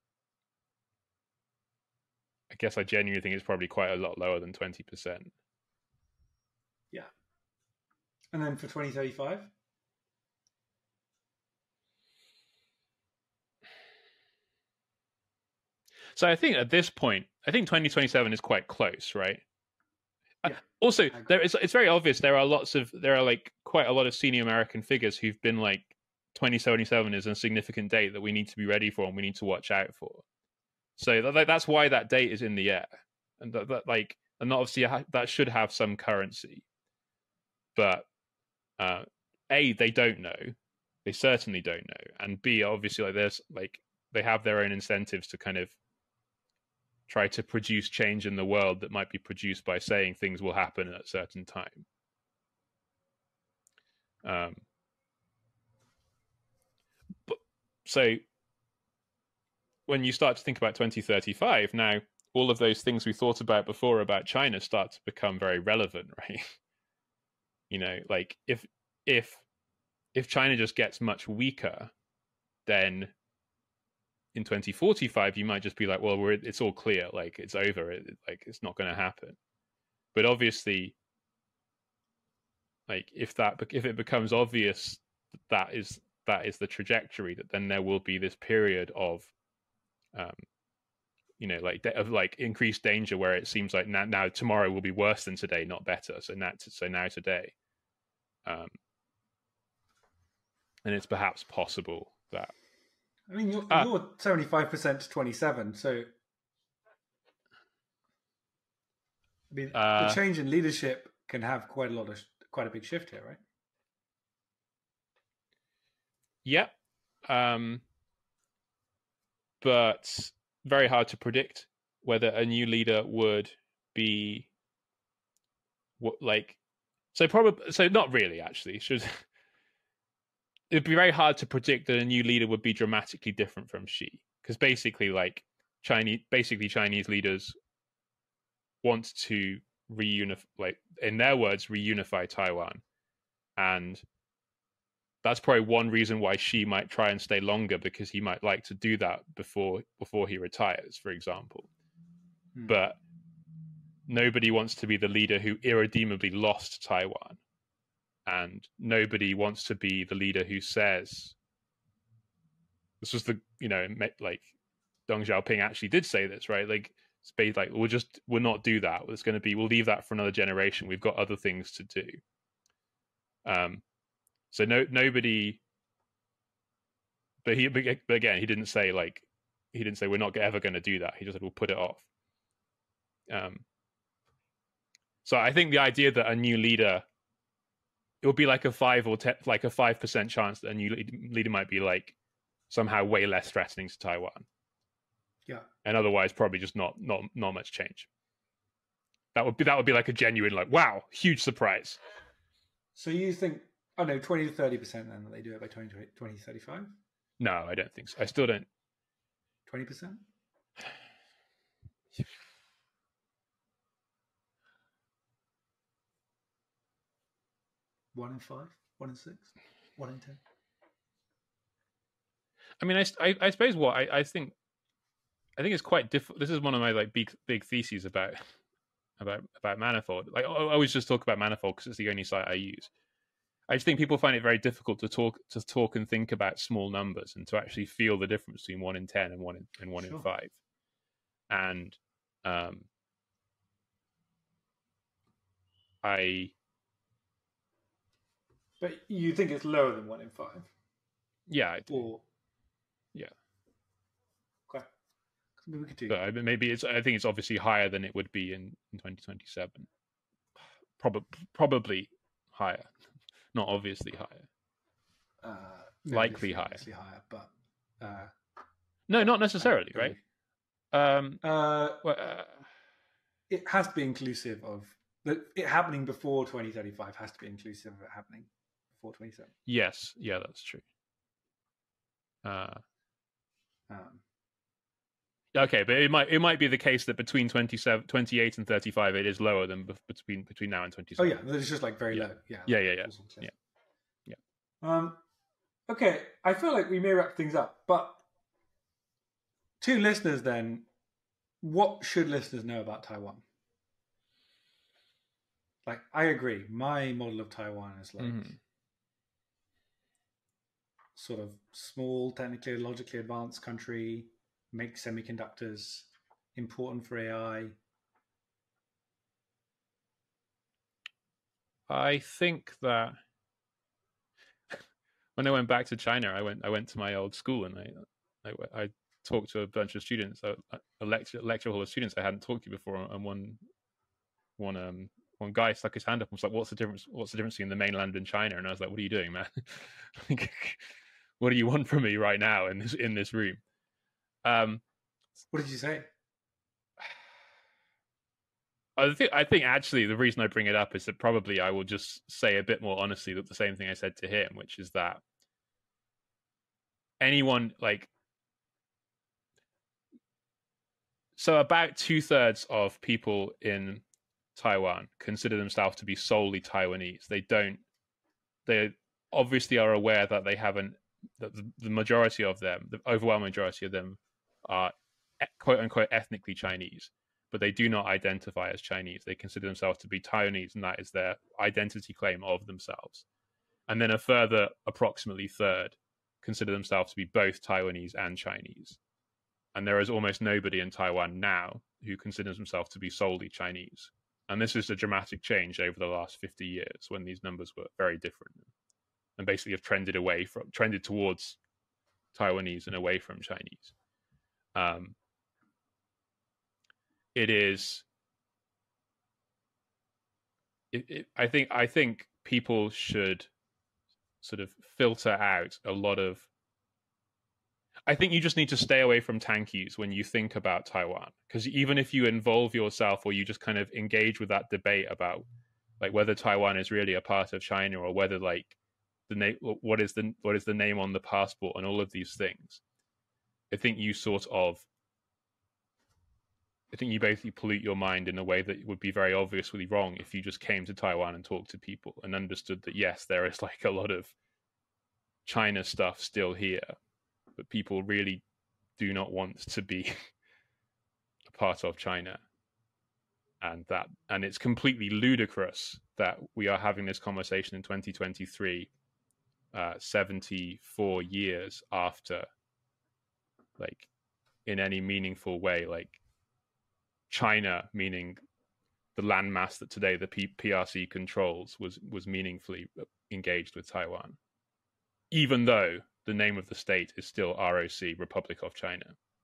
I guess I genuinely think it's probably quite a lot lower than twenty percent. Yeah. And then for twenty thirty-five? So I think at this point, I think twenty twenty-seven is quite close, right? Yeah. Also, there is, it's very obvious there are lots of, there are like quite a lot of senior American figures who've been like, twenty seventy-seven is a significant date that we need to be ready for and we need to watch out for. So that, that's why that date is in the air. And that, that like, and obviously that should have some currency. But uh, A, they don't know. They certainly don't know. And B, obviously, like there's like, they have their own incentives to kind of try to produce change in the world that might be produced by saying things will happen at a certain time. Um, but, so when you start to think about twenty thirty-five, now all of those things we thought about before about China start to become very relevant, right? You know, like if if if China just gets much weaker, then in twenty forty-five you might just be like, well, we're it's all clear, like it's over, it, like it's not going to happen. But obviously, like if that if it becomes obvious that is that is the trajectory, that then there will be this period of um you know like of like increased danger where it seems like now, now tomorrow will be worse than today, not better. So now so now today um and it's perhaps possible that I mean, you're, ah, you're seventy-five percent to twenty-seven, so I mean, uh, the change in leadership can have quite a lot of quite a big shift here, right? yeah, um, but very hard to predict whether a new leader would be what like. So probably, so not really. Actually, should it'd be very hard to predict that a new leader would be dramatically different from Xi, because basically, like Chinese, basically Chinese leaders want to reunify, like in their words, reunify Taiwan, and that's probably one reason why Xi might try and stay longer, because he might like to do that before before he retires, for example. Hmm. But nobody wants to be the leader who irredeemably lost Taiwan. And nobody wants to be the leader who says, this was the, you know, like Deng Xiaoping actually did say this, right? Like, it's like, we'll just, we'll not do that. It's going to be, we'll leave that for another generation. We've got other things to do. Um, so no, nobody, but he, but again, he didn't say like, he didn't say we're not ever going to do that. He just said, we'll put it off. Um, so I think the idea that a new leader, it would be like a five or ten, like a five percent chance that a new leader might be like somehow way less threatening to Taiwan. Yeah, and otherwise probably just not not not much change. That would be that would be like a genuine like wow, huge surprise. So you think, oh no, twenty to thirty percent then that they do it by twenty thirty-five? No, I don't think so. I still don't. Twenty percent. One in five, one in six, one in ten. I mean, I, I, I suppose what I, I think, I think it's quite difficult. This is one of my like big big theses about about about Manifold. Like I always just talk about Manifold because it's the only site I use. I just think people find it very difficult to talk to talk and think about small numbers and to actually feel the difference between one in ten and one in and one sure. in five. And um, I. But you think it's lower than one in five? Yeah, I do. Or... Yeah. Okay. We could do. But maybe it's. I think it's obviously higher than it would be in, in twenty twenty-seven. Probably, probably higher, not obviously higher. Uh, Likely higher. Obviously higher, but uh, no, not necessarily, right? Um, uh, well, uh, it has to be inclusive of the, it happening before twenty thirty-five. Has to be inclusive of it happening before twenty-seven. Yes, yeah, that's true. Uh, um, okay, but it might it might be the case that between twenty-seven, twenty-eight and thirty-five, it is lower than between between now and twenty-seven. Oh yeah, it's just like very yeah. low. Yeah, yeah, like yeah, yeah, yeah, yeah. Um, okay, I feel like we may wrap things up, but to listeners, then, what should listeners know about Taiwan? Like, I agree. My model of Taiwan is like mm-hmm. sort of small, technically, logically advanced country, makes semiconductors, important for A I. I think that when I went back to China, I went I went to my old school and I I, I talked to a bunch of students, a, a lecture lecture hall of students I hadn't talked to before, and one one um one guy stuck his hand up and was like, "What's the difference? What's the difference between the mainland and China?" And I was like, "What are you doing, man? What do you want from me right now in this in this room?" Um, what did you say? I think I think actually the reason I bring it up is that probably I will just say a bit more honestly that the same thing I said to him, which is that anyone like so about two thirds of people in Taiwan consider themselves to be solely Taiwanese. They don't. They obviously are aware that they haven't. That the, the majority of them, the overwhelming majority of them, are quote unquote ethnically Chinese, but they do not identify as Chinese. They consider themselves to be Taiwanese, and that is their identity claim of themselves. And then a further approximately third consider themselves to be both Taiwanese and Chinese. And there is almost nobody in Taiwan now who considers himself to be solely Chinese. And this is a dramatic change over the last fifty years when these numbers were very different and basically have trended away from, trended towards Taiwanese and away from Chinese. Um, it is, it, it, I think, I think people should sort of filter out a lot of, I think you just need to stay away from tankies when you think about Taiwan, because even if you involve yourself or you just kind of engage with that debate about like whether Taiwan is really a part of China or whether like the name, what is the what is the name on the passport and all of these things, I think you sort of, I think you basically pollute your mind in a way that would be very obviously wrong if you just came to Taiwan and talked to people and understood that yes, there is like a lot of China stuff still here, but people really do not want to be a part of China. And that, and it's completely ludicrous that we are having this conversation in twenty twenty-three, uh, seventy-four years after, like, in any meaningful way, like China, meaning the landmass that today the P- PRC controls, was was meaningfully engaged with Taiwan, even though the name of the state is still R O C, Republic of China.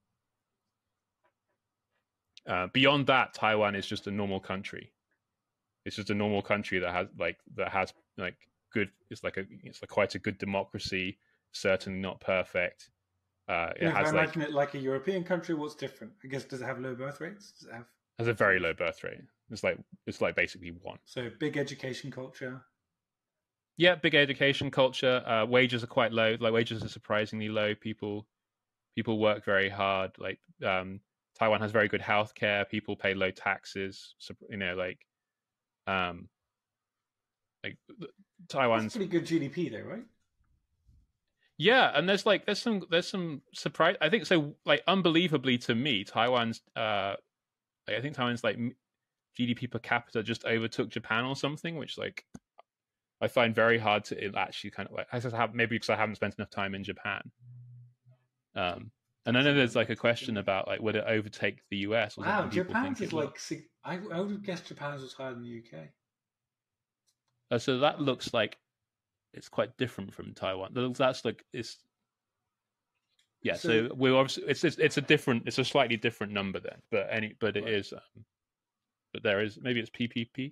Uh, beyond that, Taiwan is just a normal country. It's just a normal country that has like that has like good. It's like a it's like quite a good democracy. Certainly not perfect. Uh, it if has I like imagine it like a European country. What's different? I guess does it have low birth rates? Does it have has a very low birth rate. It's like it's like basically one. So big education culture. Yeah, big education culture. Uh, wages are quite low. Like wages are surprisingly low. People people work very hard. Like um, Taiwan has very good healthcare. People pay low taxes. So, you know, like um, like Taiwan's That's pretty good G D P, though, right? Yeah, and there's like there's some there's some surprise. I think so. Like unbelievably to me, Taiwan's uh, like, I think Taiwan's like G D P per capita just overtook Japan or something, which like I find very hard to actually kind of like. I just have maybe because I haven't spent enough time in Japan. Um, and I know there's like a question about like would it overtake the U S? Or Wow, something people Japan's think is it will. like sig- I, I would guess Japan's was higher than the U K. Uh, so that looks like it's quite different from Taiwan. That's like it's yeah. So, so we're obviously it's, it's it's a different it's a slightly different number then, but any but it right. is. Um, but there is maybe it's P P P.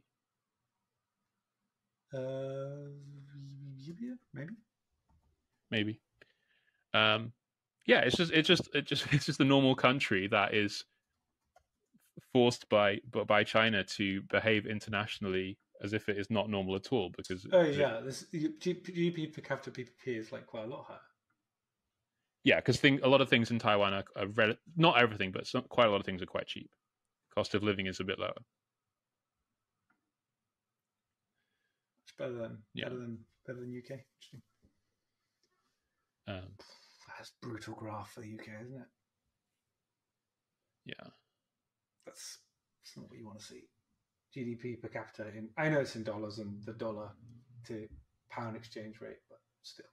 Uh, maybe. Maybe. Um, yeah, it's just it's just it just it's just a normal country that is forced by by China to behave internationally as if it is not normal at all. Because oh yeah, this G D P per capita P P P is like quite a lot higher. Yeah, because thing a lot of things in Taiwan are, are rel- not everything, but some, quite a lot of things are quite cheap. Cost of living is a bit lower. It's better than yeah. better than better than U K. Interesting. Um, That's brutal graph for the U K, isn't it? Yeah, that's, that's not what you want to see. G D P per capita in I know it's in dollars and the dollar to pound exchange rate, but still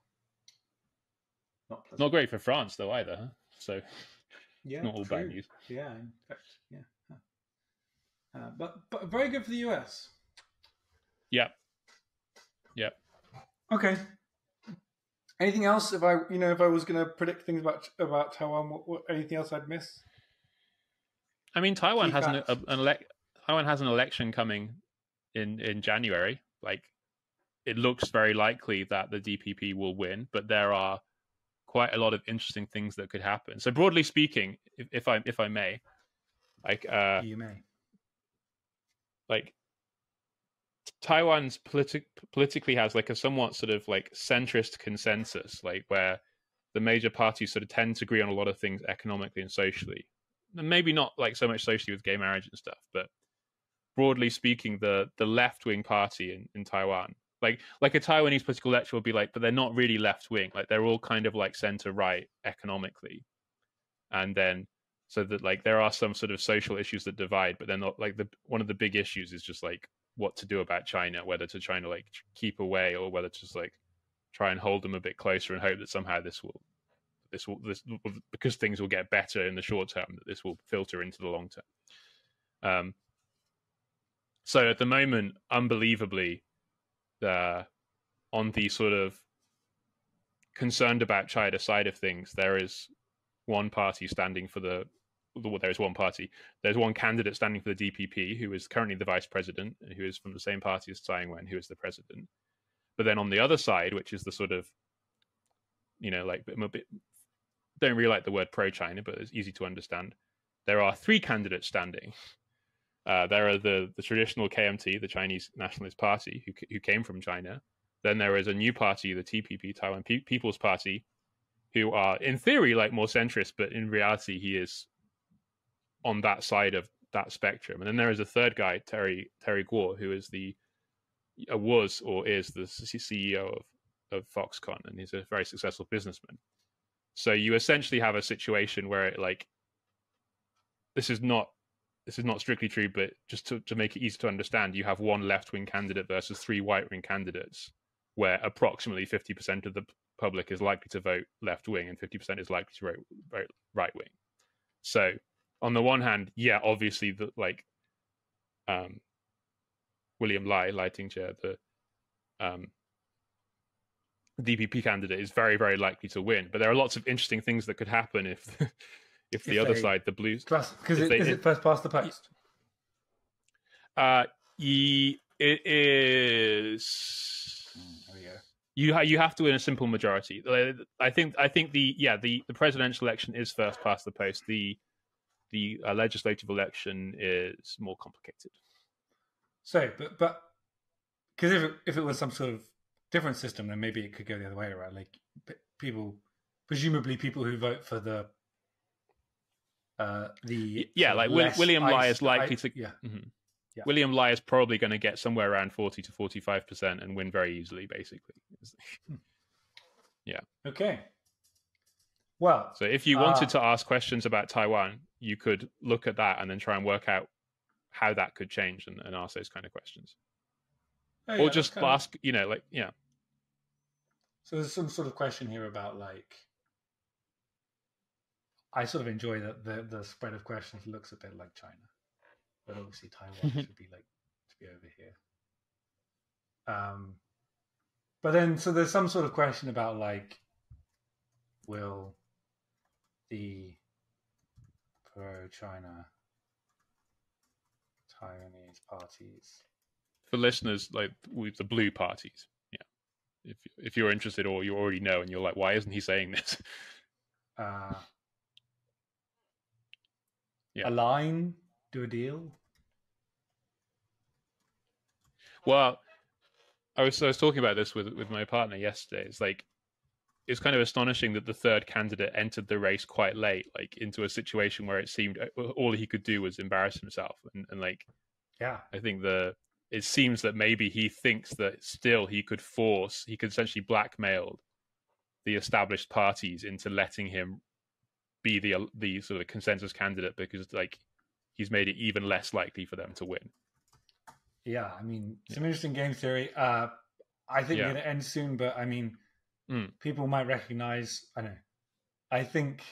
not pleasant. Not great for France though either. Huh? So yeah, not all true. bad news. Yeah, in fact, yeah. Uh, but but very good for the U S. Yeah. Yeah. Okay. Anything else? If I, you know, if I was going to predict things about about Taiwan, what, what anything else I'd miss? I mean, Taiwan Key has an, a, an elec- Taiwan has an election coming in in January. Like, it looks very likely that the D P P will win, but there are quite a lot of interesting things that could happen. So, broadly speaking, if, if I if I may, like, uh, you may, like. Taiwan's politi- politically has like a somewhat sort of like centrist consensus, like where the major parties sort of tend to agree on a lot of things economically and socially. And maybe not like so much socially with gay marriage and stuff, but broadly speaking, the the left wing party in, in Taiwan, like like a Taiwanese political lecture would be like, but they're not really left wing, like they're all kind of like center right economically, and then so that like there are some sort of social issues that divide, but they're not like the one of the big issues is just like what to do about China, whether to try and like keep away or whether to just like try and hold them a bit closer and hope that somehow this will this will this because things will get better in the short term, that this will filter into the long term. Um, so at the moment, unbelievably, uh, on the sort of concerned about China side of things, there is one party standing for the well, there is one party. There's one candidate standing for the D P P, who is currently the vice president, and who is from the same party as Tsai Ing-wen, who is the president. But then on the other side, which is the sort of, you know, like a bit, don't really like the word pro-China, but it's easy to understand. There are three candidates standing. Uh, there are the the traditional K M T, the Chinese Nationalist Party, who who came from China. Then there is a new party, the T P P, Taiwan Pe- People's Party, who are in theory like more centrist, but in reality he is on that side of that spectrum. And then there is a third guy, Terry Terry Guo, who is the uh, was or is the C E O of of Foxconn, and he's a very successful businessman. So you essentially have a situation where it, like this is not this is not strictly true, but just to, to make it easy to understand, you have one left wing candidate versus three right wing candidates, where approximately fifty percent of the public is likely to vote left wing and fifty percent is likely to vote, vote right wing. So on the one hand, yeah, obviously the like um, William Lai, Lai Ting-che, the um, D P P candidate, is very, very likely to win. But there are lots of interesting things that could happen if if the if other they, side, the Blues, because it, is it first past the post? Uh, ye, it is. There we go. You ha- you have to win a simple majority. I think I think the yeah the, the presidential election is first past the post. The the uh, legislative election is more complicated. So, but but because if it, if it was some sort of different system, then maybe it could go the other way around. Like people, presumably people who vote for the uh, the yeah, like William Lai is likely ice, to yeah. Mm-hmm. yeah. William Lai is probably going to get somewhere around forty to forty-five percent and win very easily, basically. yeah. Okay. Well, so if you wanted uh, to ask questions about Taiwan, you could look at that and then try and work out how that could change and, and ask those kind of questions. Oh, Or yeah, just kind of- ask, you know, like, yeah. So there's some sort of question here about like. I sort of enjoy that the the spread of questions looks a bit like China, but obviously Taiwan should be like to be over here. Um, but then so there's some sort of question about like, will the pro-China Taiwanese parties? For listeners, like with the blue parties, yeah. If if you're interested or you already know and you're like, why isn't he saying this? Uh, Yeah. Align, do a deal. Well, I was I was talking about this with with my partner yesterday. It's like it's kind of astonishing that the third candidate entered the race quite late, like into a situation where it seemed all he could do was embarrass himself, and, and like, Yeah, I think the it seems that maybe he thinks that still he could force, he could essentially blackmail the established parties into letting him be the the sort of consensus candidate because like he's made it even less likely for them to win. yeah. I mean, Yeah. some interesting game theory. Uh, I think Yeah. it's going to end soon, but I mean, Mm. people might recognize. I know. I think.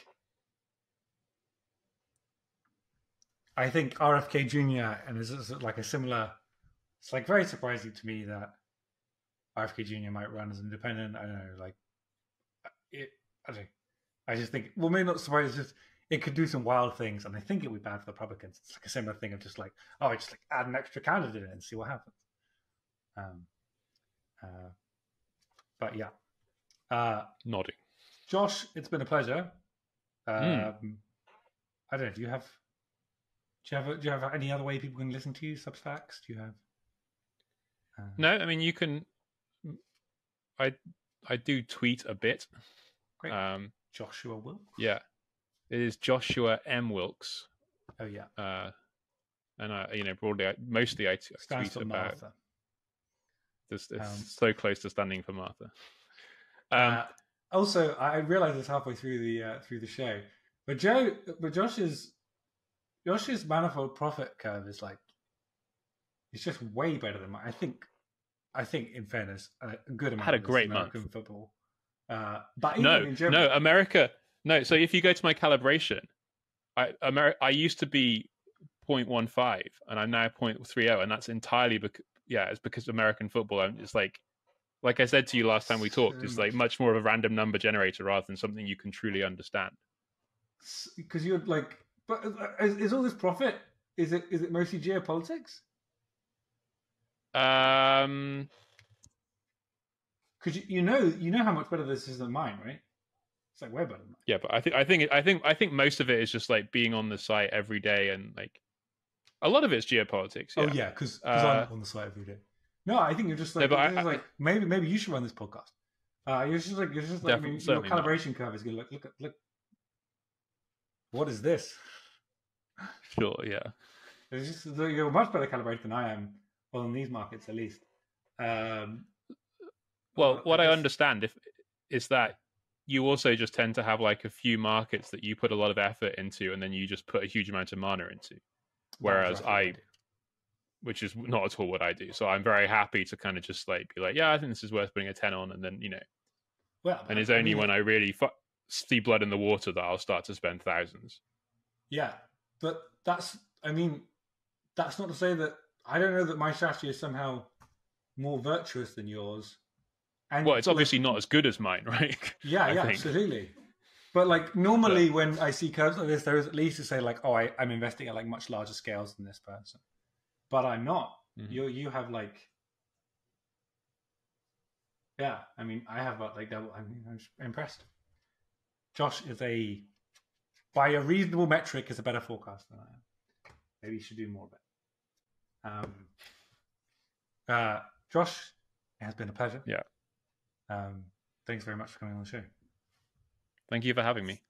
I think R F K Junior and this is like a similar. It's like very surprising to me that R F K Junior might run as an independent. I don't know, like it. I don't know. I just think. Well, maybe not surprised. Just it could do some wild things, and I think it would be bad for the Republicans. It's like a similar thing of just like, oh, just like add an extra candidate in and see what happens. Um. Uh, but yeah. Uh, Nodding. Josh, it's been a pleasure. Um, Mm. I don't know. Do you have? Do you have? Do you have any other way people can listen to you? Substacks? Do you have? Uh, No, I mean you can. I I do tweet a bit. Great. Um, Joshua Wilkes. yeah, it is Joshua M Wilkes. Oh yeah. Uh, and I, you know, broadly, I, mostly I t- Stands tweet for about. Martha. This, it's Um, so close to standing for Martha. Um, uh, also, I realized this halfway through the uh, through the show, but Joe, but Josh's Josh's manifold profit curve is like it's just way better than mine. I think. I think, in fairness, a good amount Had a of this great American month. football. Uh, but even no, in Germany, no, America. No, so if you go to my calibration, I Ameri- I used to be zero point one five and I'm now zero point three zero, and that's entirely because yeah, it's because American football. I'm just like, like I said to you last time we talked, So it's much. like much more of a random number generator rather than something you can truly understand. because you're like, but is, is all this profit? Is it is it mostly geopolitics? Um, Because you, you know you know how much better this is than mine, right? It's like way better than mine. yeah, but I think I think I think I think most of it is just like being on the site every day and like a lot of it's geopolitics. Yeah. Oh yeah, because Uh, I'm not on the site every day. No, I think you're just like, No, but this I- is like maybe maybe you should run this podcast. Uh, you're just like you're just like I mean, Definitely- your certainly not. calibration curve is good. Look look at look. What is this? Sure. Yeah. It's just you're much better calibrated than I am, well, in these markets at least. Um, Well, Well, what I I guess- understand if is that you also just tend to have like a few markets that you put a lot of effort into, and then you just put a huge amount of mana into. Whereas that's roughly what I, do. which is not at all what I do. So I'm very happy to kind of just like be like, yeah, I think this is worth putting a ten on, and then you know, Well, and it's I only mean, when I really fu- see blood in the water that I'll start to spend thousands. Yeah, but that's, I mean, that's not to say that I don't know that my strategy is somehow more virtuous than yours. And Well, it's like, obviously not as good as mine, right? yeah, I yeah, think. absolutely. But like normally when I see curves like this, there is at least to say like, oh, I, I'm investing at like much larger scales than this person. But I'm not. Mhm. You you have like, yeah. I mean, I have about like double. I mean, I'm just impressed. Josh is a, by a reasonable metric, is a better forecaster than I am. Maybe you should do more of it. Um, uh, Josh, it has been a pleasure. Yeah. Um, thanks very much for coming on the show. Thank you for having me.